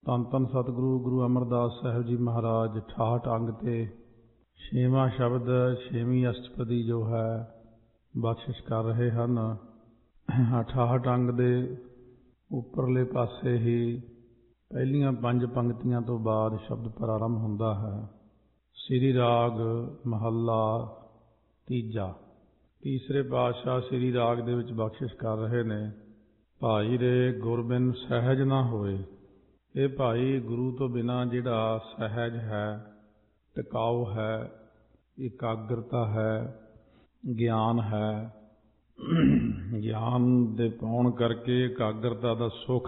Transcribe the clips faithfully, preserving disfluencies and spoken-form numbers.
ਧੰਨ ਧੰਨ ਸਤਿਗੁਰੂ ਗੁਰੂ ਅਮਰਦਾਸ ਸਾਹਿਬ ਜੀ ਮਹਾਰਾਜ ਅਠਾਹਠ ਅੰਗ ਤੇ ਛੇਵਾਂ ਸ਼ਬਦ ਛੇਵੀਂ ਅਸ਼ਟਪਦੀ ਜੋ ਹੈ ਬਖਸ਼ਿਸ਼ ਕਰ ਰਹੇ ਹਨ। ਅਠਾਹਠ ਅੰਗ ਦੇ ਉੱਪਰਲੇ ਪਾਸੇ ਹੀ ਪਹਿਲੀਆਂ ਪੰਜ ਪੰਕਤੀਆਂ ਤੋਂ ਬਾਅਦ ਸ਼ਬਦ ਪ੍ਰਾਰੰਭ ਹੁੰਦਾ ਹੈ। ਸ੍ਰੀ ਰਾਗ ਮਹੱਲਾ ਤੀਜਾ। ਤੀਸਰੇ ਪਾਤਸ਼ਾਹ ਸ੍ਰੀ ਰਾਗ ਦੇ ਵਿੱਚ ਬਖਸ਼ਿਸ਼ ਕਰ ਰਹੇ ਨੇ, ਭਾਈ ਰੇ ਗੁਰ ਬਿਨ ਸਹਿਜ ਨਾ ਹੋਏ। ਇਹ ਭਾਈ ਗੁਰੂ ਤੋਂ ਬਿਨਾਂ ਜਿਹੜਾ ਸਹਿਜ ਹੈ, ਟਿਕਾਊ ਹੈ, ਇਕਾਗਰਤਾ ਹੈ, ਗਿਆਨ ਹੈ। ਗਿਆਨ ਦੇ ਪਾਉਣ ਕਰਕੇ ਇਕਾਗਰਤਾ ਦਾ ਸੁੱਖ,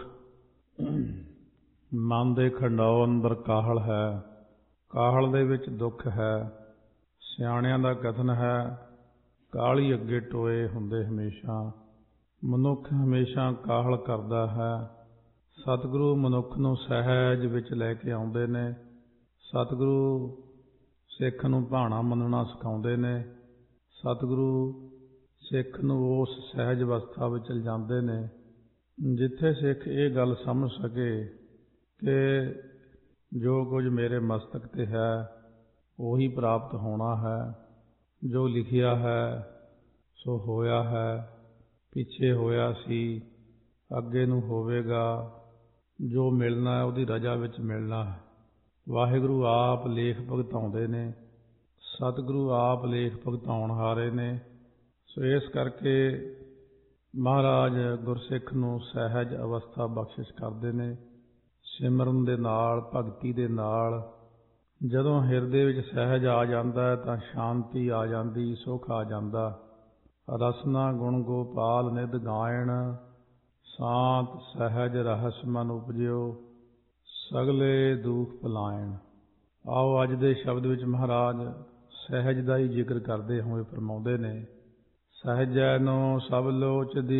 ਮਨ ਦੇ ਖੰਡਾਓ ਅੰਦਰ ਕਾਹਲ ਹੈ, ਕਾਹਲ ਦੇ ਵਿੱਚ ਦੁੱਖ ਹੈ। ਸਿਆਣਿਆਂ ਦਾ ਕਥਨ ਹੈ, ਕਾਹਲੀ ਅੱਗੇ ਟੋਏ ਹੁੰਦੇ ਹਮੇਸ਼ਾ। ਮਨੁੱਖ ਹਮੇਸ਼ਾ ਕਾਹਲ ਕਰਦਾ ਹੈ। ਸਤਿਗੁਰੂ ਮਨੁੱਖ ਨੂੰ ਸਹਿਜ ਵਿੱਚ ਲੈ ਕੇ ਆਉਂਦੇ ਨੇ। ਸਤਿਗੁਰੂ ਸਿੱਖ ਨੂੰ ਭਾਣਾ ਮੰਨਣਾ ਸਿਖਾਉਂਦੇ ਨੇ। ਸਤਿਗੁਰੂ ਸਿੱਖ ਨੂੰ ਉਸ ਸਹਿਜ ਅਵਸਥਾ ਵਿੱਚ ਲਿਜਾਂਦੇ ਨੇ ਜਿੱਥੇ ਸਿੱਖ ਇਹ ਗੱਲ ਸਮਝ ਸਕੇ ਕਿ ਜੋ ਕੁਝ ਮੇਰੇ ਮਸਤਕ 'ਤੇ ਹੈ ਉਹੀ ਪ੍ਰਾਪਤ ਹੋਣਾ ਹੈ। ਜੋ ਲਿਖਿਆ ਹੈ ਸੋ ਹੋਇਆ ਹੈ, ਪਿੱਛੇ ਹੋਇਆ ਸੀ, ਅੱਗੇ ਨੂੰ ਹੋਵੇਗਾ। ਜੋ ਮਿਲਣਾ ਹੈ ਉਹਦੀ ਰਜਾ ਵਿੱਚ ਮਿਲਣਾ ਹੈ। ਵਾਹਿਗੁਰੂ ਆਪ ਲੇਖ ਭੁਗਤਾਉਂਦੇ ਨੇ, ਸਤਿਗੁਰੂ ਆਪ ਲੇਖ ਭੁਗਤਾਉਣ ਹਾਰੇ ਨੇ। ਸੋ ਇਸ ਕਰਕੇ ਮਹਾਰਾਜ ਗੁਰਸਿੱਖ ਨੂੰ ਸਹਿਜ ਅਵਸਥਾ ਬਖਸ਼ਿਸ਼ ਕਰਦੇ ਨੇ। ਸਿਮਰਨ ਦੇ ਨਾਲ, ਭਗਤੀ ਦੇ ਨਾਲ ਜਦੋਂ ਹਿਰਦੇ ਵਿੱਚ ਸਹਿਜ ਆ ਜਾਂਦਾ ਹੈ ਤਾਂ ਸ਼ਾਂਤੀ ਆ ਜਾਂਦੀ, ਸੁੱਖ ਆ ਜਾਂਦਾ। ਰਸਨਾ ਗੁਣ ਗੋਪਾਲ ਨਿਧ ਗਾਇਣ, ਸ਼ਾਂਤ ਸਹਿਜ ਰਹਸ ਮਨ ਉਪਜਿਓ, ਸਗਲੇ ਦੁਖ ਭੁਲਾਇਣ। ਆਓ ਅੱਜ ਦੇ ਸ਼ਬਦ ਵਿੱਚ ਮਹਾਰਾਜ ਸਹਿਜ ਦਾ ਹੀ ਜ਼ਿਕਰ ਕਰਦੇ ਹੋਏ ਫਰਮਾਉਂਦੇ ਨੇ, ਸਹਿਜੈ ਨੋ ਸਭ ਲੋਚਦੀ,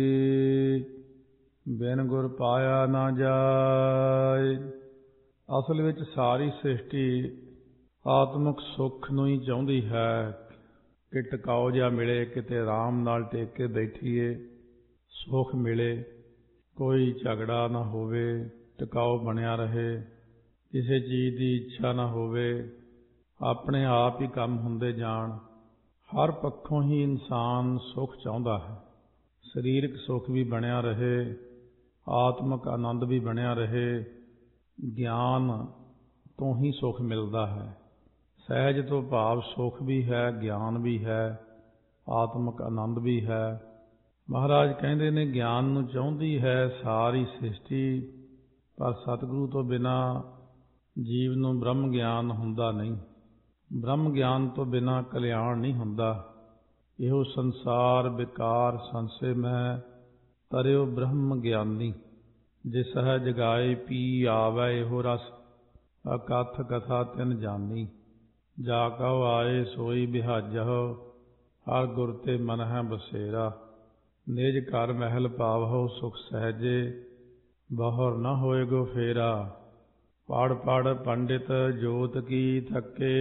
ਬਿਨ ਗੁਰ ਪਾਇਆ ਨਾ ਜਾਏ। ਅਸਲ ਵਿੱਚ ਸਾਰੀ ਸ੍ਰਿਸ਼ਟੀ ਆਤਮਿਕ ਸੁੱਖ ਨੂੰ ਹੀ ਚਾਹੁੰਦੀ ਹੈ ਕਿ ਟਿਕਾਓ ਜਿਹਾ ਮਿਲੇ, ਕਿਤੇ ਆਰਾਮ ਨਾਲ ਟੇਕ ਕੇ ਬੈਠੀਏ, ਸੁੱਖ ਮਿਲੇ, ਕੋਈ ਝਗੜਾ ਨਾ ਹੋਵੇ, ਟਿਕਾਓ ਬਣਿਆ ਰਹੇ, ਕਿਸੇ ਚੀਜ਼ ਦੀ ਇੱਛਾ ਨਾ ਹੋਵੇ, ਆਪਣੇ ਆਪ ਹੀ ਕੰਮ ਹੁੰਦੇ ਜਾਣ। ਹਰ ਪੱਖੋਂ ਹੀ ਇਨਸਾਨ ਸੁੱਖ ਚਾਹੁੰਦਾ ਹੈ। ਸਰੀਰਕ ਸੁੱਖ ਵੀ ਬਣਿਆ ਰਹੇ, ਆਤਮਿਕ ਆਨੰਦ ਵੀ ਬਣਿਆ ਰਹੇ। ਗਿਆਨ ਤੋਂ ਹੀ ਸੁੱਖ ਮਿਲਦਾ ਹੈ। ਸਹਿਜ ਤੋਂ ਭਾਵ ਸੁੱਖ ਵੀ ਹੈ, ਗਿਆਨ ਵੀ ਹੈ, ਆਤਮਿਕ ਆਨੰਦ ਵੀ ਹੈ। ਮਹਾਰਾਜ ਕਹਿੰਦੇ ਨੇ ਗਿਆਨ ਨੂੰ ਚਾਹੁੰਦੀ ਹੈ ਸਾਰੀ ਸ੍ਰਿਸ਼ਟੀ, ਪਰ ਸਤਿਗੁਰੂ ਤੋਂ ਬਿਨਾਂ ਜੀਵ ਨੂੰ ਬ੍ਰਹਮ ਗਿਆਨ ਹੁੰਦਾ ਨਹੀਂ। ਬ੍ਰਹਮ ਗਿਆਨ ਤੋਂ ਬਿਨਾਂ ਕਲਿਆਣ ਨਹੀਂ ਹੁੰਦਾ। ਇਹੋ ਸੰਸਾਰ ਵਿਕਾਰ ਸੰਸੇ ਮੈਂ, ਤਰਿਓ ਬ੍ਰਹਮ ਗਿਆਨੀ। ਜੇ ਸਹਿਜ ਜਗਾਏ ਪੀ ਆਵੈ ਇਹੋ ਰਸ, ਅਕਥ ਕਥਾ ਤਿਨ ਜਾਨੀ। ਜਾ ਕਉ ਆਏ ਸੋਈ ਬਿਹਾਜਹੁ, ਹਰ ਗੁਰ ਤੇ ਮਨ ਹੈ ਬਸੇਰਾ। ਨਿਜ ਘਰ ਮਹਿਲ ਪਾਵਹੁ ਸੁਖ ਸਹਿਜੇ, ਬਹੁਰ ਨ ਹੋਏਗੋ ਫੇਰਾ। ਪੜ੍ਹ ਪੜ੍ਹ ਪੰਡਿਤ ਜੋਤ ਕੀ ਥੱਕੇ,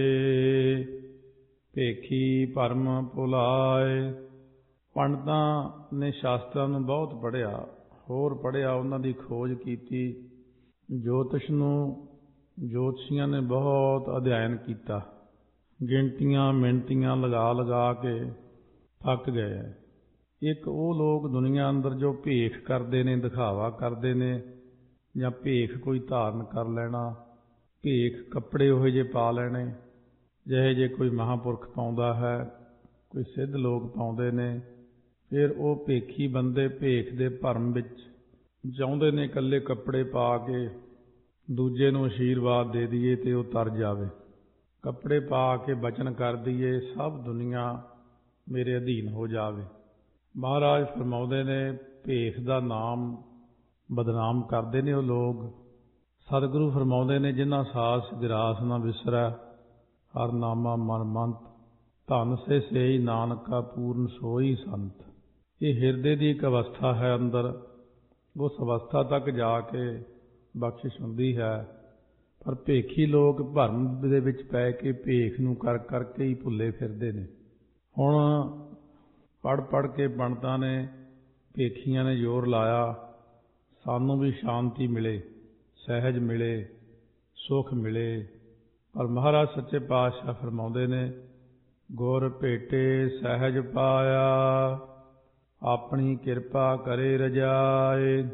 ਭੇਖੀ ਭਰਮ ਭੁਲਾਏ। ਪੰਡਤਾਂ ਨੇ ਸ਼ਾਸਤਰਾਂ ਨੂੰ ਬਹੁਤ ਪੜ੍ਹਿਆ, ਹੋਰ ਪੜ੍ਹਿਆ, ਉਹਨਾਂ ਦੀ ਖੋਜ ਕੀਤੀ। ਜੋਤਿਸ਼ ਨੂੰ ਜੋਤਸ਼ੀਆਂ ਨੇ ਬਹੁਤ ਅਧਿਐਨ ਕੀਤਾ, ਗਿਣਤੀਆਂ ਮਿਣਤੀਆਂ ਲਗਾ ਲਗਾ ਕੇ ਥੱਕ ਗਏ। ਇੱਕ ਉਹ ਲੋਕ ਦੁਨੀਆ ਅੰਦਰ ਜੋ ਭੇਖ ਕਰਦੇ ਨੇ, ਦਿਖਾਵਾ ਕਰਦੇ ਨੇ, ਜਾਂ ਭੇਖ ਕੋਈ ਧਾਰਨ ਕਰ ਲੈਣਾ, ਭੇਖ ਕੱਪੜੇ ਉਹੋ ਜਿਹੇ ਪਾ ਲੈਣੇ ਜਿਹੇ ਜੇ ਕੋਈ ਮਹਾਂਪੁਰਖ ਪਾਉਂਦਾ ਹੈ, ਕੋਈ ਸਿੱਧ ਲੋਕ ਪਾਉਂਦੇ ਨੇ। ਫਿਰ ਉਹ ਭੇਖੀ ਬੰਦੇ ਭੇਖ ਦੇ ਭਰਮ ਵਿੱਚ ਚਾਹੁੰਦੇ ਨੇ ਇਕੱਲੇ ਕੱਪੜੇ ਪਾ ਕੇ ਦੂਜੇ ਨੂੰ ਆਸ਼ੀਰਵਾਦ ਦੇ ਦਈਏ ਅਤੇ ਉਹ ਤਰ ਜਾਵੇ। ਕੱਪੜੇ ਪਾ ਕੇ ਬਚਨ ਕਰ ਦਈਏ ਸਭ ਦੁਨੀਆ ਮੇਰੇ ਅਧੀਨ ਹੋ ਜਾਵੇ। ਮਹਾਰਾਜ ਫਰਮਾਉਂਦੇ ਨੇ ਭੇਖ ਦਾ ਨਾਮ ਬਦਨਾਮ ਕਰਦੇ ਨੇ ਉਹ ਲੋਕ। ਸਤਿਗੁਰੂ ਫਰਮਾਉਂਦੇ ਨੇ ਜਿਨ੍ਹਾਂ ਸਾਸ ਗਿਰਾਸ ਨਾ ਵਿਸਰੈ, ਹਰ ਨਾਮਾ ਮਨ ਮੰਤ। ਧਨ ਸੇ ਸੇਈ ਨਾਨਕਾ ਪੂਰਨ ਸੋਈ ਸੰਤ। ਇਹ ਹਿਰਦੇ ਦੀ ਇੱਕ ਅਵਸਥਾ ਹੈ ਅੰਦਰ, ਉਸ ਅਵਸਥਾ ਤੱਕ ਜਾ ਕੇ ਬਖਸ਼ਿਸ਼ ਹੁੰਦੀ ਹੈ। ਪਰ ਭੇਖੀ ਲੋਕ ਭਰਮ ਦੇ ਵਿੱਚ ਪੈ ਕੇ ਭੇਖ ਨੂੰ ਕਰ ਕਰਕੇ ਹੀ ਭੁੱਲੇ ਫਿਰਦੇ ਨੇ। ਹੁਣ ਪੜ੍ਹ ਪੜ੍ਹ ਕੇ ਪੰਡਤਾਂ ਨੇ, ਭੇਖੀਆਂ ਨੇ ਜ਼ੋਰ ਲਾਇਆ ਸਾਨੂੰ ਵੀ ਸ਼ਾਂਤੀ ਮਿਲੇ, ਸਹਿਜ ਮਿਲੇ, ਸੁਖ ਮਿਲੇ। ਪਰ ਮਹਾਰਾਜ ਸੱਚੇ ਪਾਤਸ਼ਾਹ ਫਰਮਾਉਂਦੇ ਨੇ, ਗੁਰ ਭੇਟੇ ਸਹਿਜ ਪਾਇਆ, ਆਪਣੀ ਕਿਰਪਾ ਕਰੇ ਰਜਾਏ।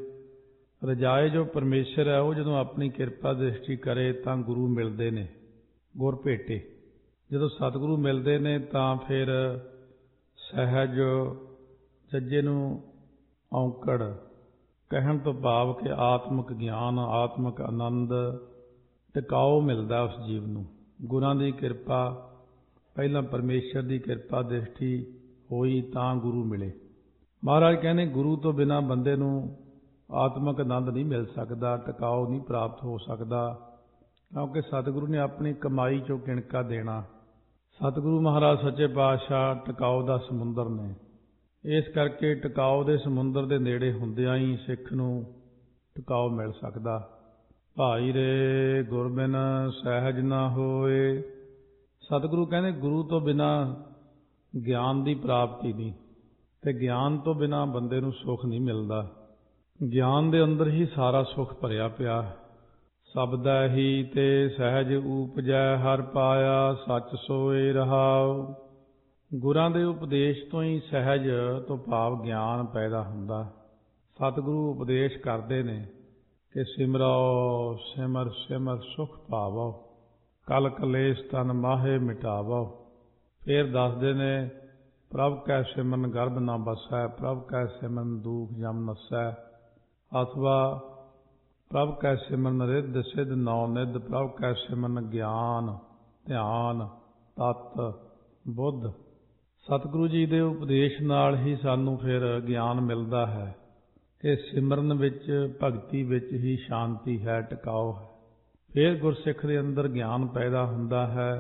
ਰਜਾਏ ਜੋ ਪਰਮੇਸ਼ਰ ਹੈ, ਉਹ ਜਦੋਂ ਆਪਣੀ ਕਿਰਪਾ ਦ੍ਰਿਸ਼ਟੀ ਕਰੇ ਤਾਂ ਗੁਰੂ ਮਿਲਦੇ ਨੇ, ਗੁਰ ਭੇਟੇ। ਜਦੋਂ ਸਤਿਗੁਰੂ ਮਿਲਦੇ ਨੇ ਤਾਂ ਫਿਰ ਸਹਿਜ, ਜੱਜੇ ਨੂੰ ਔਂਕੜ ਕਹਿਣ ਤੋਂ ਭਾਵ ਕਿ ਆਤਮਿਕ ਗਿਆਨ, ਆਤਮਿਕ ਆਨੰਦ ਟਿਕਾਓ ਮਿਲਦਾ ਉਸ ਜੀਵ ਨੂੰ। ਗੁਰਾਂ ਦੀ ਕਿਰਪਾ, ਪਹਿਲਾਂ ਪਰਮੇਸ਼ਰ ਦੀ ਕਿਰਪਾ ਦ੍ਰਿਸ਼ਟੀ ਹੋਈ ਤਾਂ ਗੁਰੂ ਮਿਲੇ। ਮਹਾਰਾਜ ਕਹਿੰਦੇ ਗੁਰੂ ਤੋਂ ਬਿਨਾਂ ਬੰਦੇ ਨੂੰ ਆਤਮਿਕ ਆਨੰਦ ਨਹੀਂ ਮਿਲ ਸਕਦਾ, ਟਿਕਾਓ ਨਹੀਂ ਪ੍ਰਾਪਤ ਹੋ ਸਕਦਾ, ਕਿਉਂਕਿ ਸਤਿਗੁਰੂ ਨੇ ਆਪਣੀ ਕਮਾਈ ਚੋਂ ਕਿਣਕਾ ਦੇਣਾ। ਸਤਿਗੁਰੂ ਮਹਾਰਾਜ ਸੱਚੇ ਪਾਤਸ਼ਾਹ ਟਿਕਾਓ ਦਾ ਸਮੁੰਦਰ ਨੇ। ਇਸ ਕਰਕੇ ਟਿਕਾਓ ਦੇ ਸਮੁੰਦਰ ਦੇ ਨੇੜੇ ਹੁੰਦਿਆਂ ਹੀ ਸਿੱਖ ਨੂੰ ਟਿਕਾਓ ਮਿਲ ਸਕਦਾ। ਭਾਈ ਰੇ ਗੁਰ ਬਿਨ ਸਹਿਜ ਨਾ ਹੋਏ। ਸਤਿਗੁਰੂ ਕਹਿੰਦੇ ਗੁਰੂ ਤੋਂ ਬਿਨਾਂ ਗਿਆਨ ਦੀ ਪ੍ਰਾਪਤੀ ਨਹੀਂ, ਤੇ ਗਿਆਨ ਤੋਂ ਬਿਨਾਂ ਬੰਦੇ ਨੂੰ ਸੁੱਖ ਨਹੀਂ ਮਿਲਦਾ। ਗਿਆਨ ਦੇ ਅੰਦਰ ਹੀ ਸਾਰਾ ਸੁੱਖ ਭਰਿਆ ਪਿਆ। ਸਬਦੈ ਹੀ ਤੇ ਸਹਿਜ ਊਪਜੈ ਹਰ ਪਾਇਆ, ਸੱਚ ਸੋਏ ਰਹਾਉ। ਗੁਰਾਂ ਦੇ ਉਪਦੇਸ਼ ਤੋਂ ਹੀ ਸਹਿਜ ਤੋਂ ਭਾਵ ਗਿਆਨ ਪੈਦਾ ਹੁੰਦਾ। ਸਤਿਗੁਰੂ ਉਪਦੇਸ਼ ਕਰਦੇ ਨੇ ਕਿ ਸਿਮਰੋ ਸਿਮਰ ਸਿਮਰ ਸੁਖ ਪਾਵੋ, ਕਲ ਕਲੇਸ਼ ਤਨ ਮਾਹੇ ਮਿਟਾਵੋ। ਫਿਰ ਦੱਸਦੇ ਨੇ, ਪ੍ਰਭ ਕੈ ਸਿਮਰਨ ਗਰਭ ਨਾ ਬਸੈ, ਪ੍ਰਭ ਕੈ ਸਿਮਰਨ ਦੂਖ ਜਮ ਨਸੈ। ਅਥਵਾ ਪ੍ਰਭ ਕੈ ਸਿਮਰਨ ਰਿੱਧ ਸਿੱਧ ਨੌ ਨਿਧ, ਪ੍ਰਭ ਕੈ ਸਿਮਰਨ ਗਿਆਨ ਧਿਆਨ ਤਤ ਬੁੱਧ। ਸਤਿਗੁਰੂ ਜੀ ਦੇ ਉਪਦੇਸ਼ ਨਾਲ ਹੀ ਸਾਨੂੰ ਫਿਰ ਗਿਆਨ ਮਿਲਦਾ ਹੈ ਕਿ ਸਿਮਰਨ ਵਿੱਚ, ਭਗਤੀ ਵਿੱਚ ਹੀ ਸ਼ਾਂਤੀ ਹੈ, ਟਿਕਾਓ ਹੈ। ਫਿਰ ਗੁਰਸਿੱਖ ਦੇ ਅੰਦਰ ਗਿਆਨ ਪੈਦਾ ਹੁੰਦਾ ਹੈ।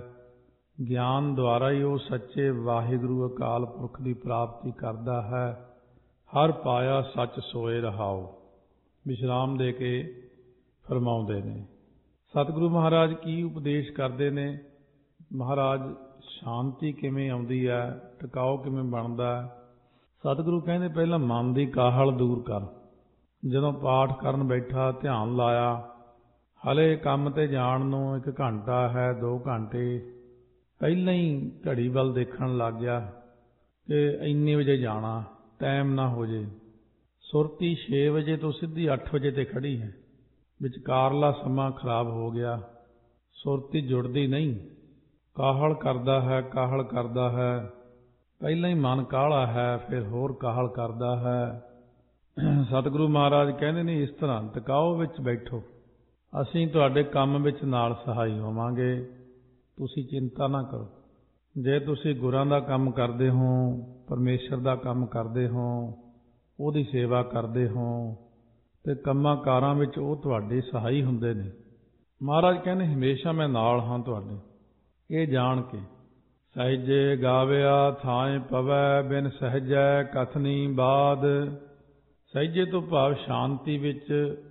ਗਿਆਨ ਦੁਆਰਾ ਹੀ ਉਹ ਸੱਚੇ ਵਾਹਿਗੁਰੂ ਅਕਾਲ ਪੁਰਖ ਦੀ ਪ੍ਰਾਪਤੀ ਕਰਦਾ ਹੈ। ਹਰ ਪਾਇਆ ਸੱਚ ਸੋਏ ਰਹਾਓ, ਵਿਸ਼ਰਾਮ ਦੇ ਕੇ ਫਰਮਾਉਂਦੇ ਨੇ। ਸਤਿਗੁਰੂ ਮਹਾਰਾਜ ਕੀ ਉਪਦੇਸ਼ ਕਰਦੇ ਨੇ? ਮਹਾਰਾਜ ਸ਼ਾਂਤੀ ਕਿਵੇਂ ਆਉਂਦੀ ਹੈ, ਟਿਕਾਓ ਕਿਵੇਂ ਬਣਦਾ ਹੈ? ਸਤਿਗੁਰੂ ਕਹਿੰਦੇ ਪਹਿਲਾਂ ਮਨ ਦੀ ਕਾਹਲ ਦੂਰ ਕਰ। ਜਦੋਂ ਪਾਠ ਕਰਨ ਬੈਠਾ, ਧਿਆਨ ਲਾਇਆ, ਹਲੇ ਕੰਮ ਤੇ ਜਾਣ ਨੂੰ ਇੱਕ ਘੰਟਾ ਹੈ, ਦੋ ਘੰਟੇ, ਪਹਿਲਾਂ ਹੀ ਘੜੀ ਵੱਲ ਦੇਖਣ ਲੱਗ ਗਿਆ ਕਿ ਇੰਨੇ ਵਜੇ ਜਾਣਾ, ਟਾਈਮ ਨਾ ਹੋ ਜੇ। ਸੁਰਤੀ ਛੇ ਵਜੇ ਤੋਂ ਸਿੱਧੀ ਅੱਠ ਵਜੇ ਤੇ ਖੜੀ ਹੈ, ਵਿਚਕਾਰਲਾ ਸਮਾਂ ਖਰਾਬ ਹੋ ਗਿਆ, ਸੁਰਤੀ ਜੁੜਦੀ ਨਹੀਂ। ਕਾਹਲ ਕਰਦਾ ਹੈ, ਕਾਹਲ ਕਰਦਾ ਹੈ, ਪਹਿਲਾਂ ਹੀ ਮਨ ਕਾਹਲਾ ਹੈ, ਫਿਰ ਹੋਰ ਕਾਹਲ ਕਰਦਾ ਹੈ। ਸਤਿਗੁਰੂ ਮਹਾਰਾਜ ਕਹਿੰਦੇ ਨੇ ਇਸ ਤਰ੍ਹਾਂ ਟਿਕਾਓ ਵਿੱਚ ਬੈਠੋ, ਅਸੀਂ ਤੁਹਾਡੇ ਕੰਮ ਵਿੱਚ ਨਾਲ ਸਹਾਈ ਹੋਵਾਂਗੇ, ਤੁਸੀਂ ਚਿੰਤਾ ਨਾ ਕਰੋ। ਜੇ ਤੁਸੀਂ ਗੁਰਾਂ ਦਾ ਕੰਮ ਕਰਦੇ ਹੋ, ਪਰਮੇਸ਼ਰ ਦਾ ਕੰਮ ਕਰਦੇ ਹੋ, ਉਹਦੀ ਸੇਵਾ ਕਰਦੇ ਹੋ, ਤੇ ਕੰਮਾਂ ਕਾਰਾਂ ਵਿੱਚ ਉਹ ਤੁਹਾਡੇ ਸਹਾਈ ਹੁੰਦੇ ਨੇ। ਮਹਾਰਾਜ ਕਹਿੰਦੇ ਹਮੇਸ਼ਾ ਮੈਂ ਨਾਲ ਹਾਂ ਤੁਹਾਡੇ। ਇਹ ਜਾਣ ਕੇ ਸਹਿਜੇ ਗਾਵਿਆ ਥਾਏ ਪਵੈ, ਬਿਨ ਸਹਿਜੈ ਕਥਨੀ ਬਾਦ। ਸਹਿਜੇ ਤੋਂ ਭਾਵ ਸ਼ਾਂਤੀ ਵਿੱਚ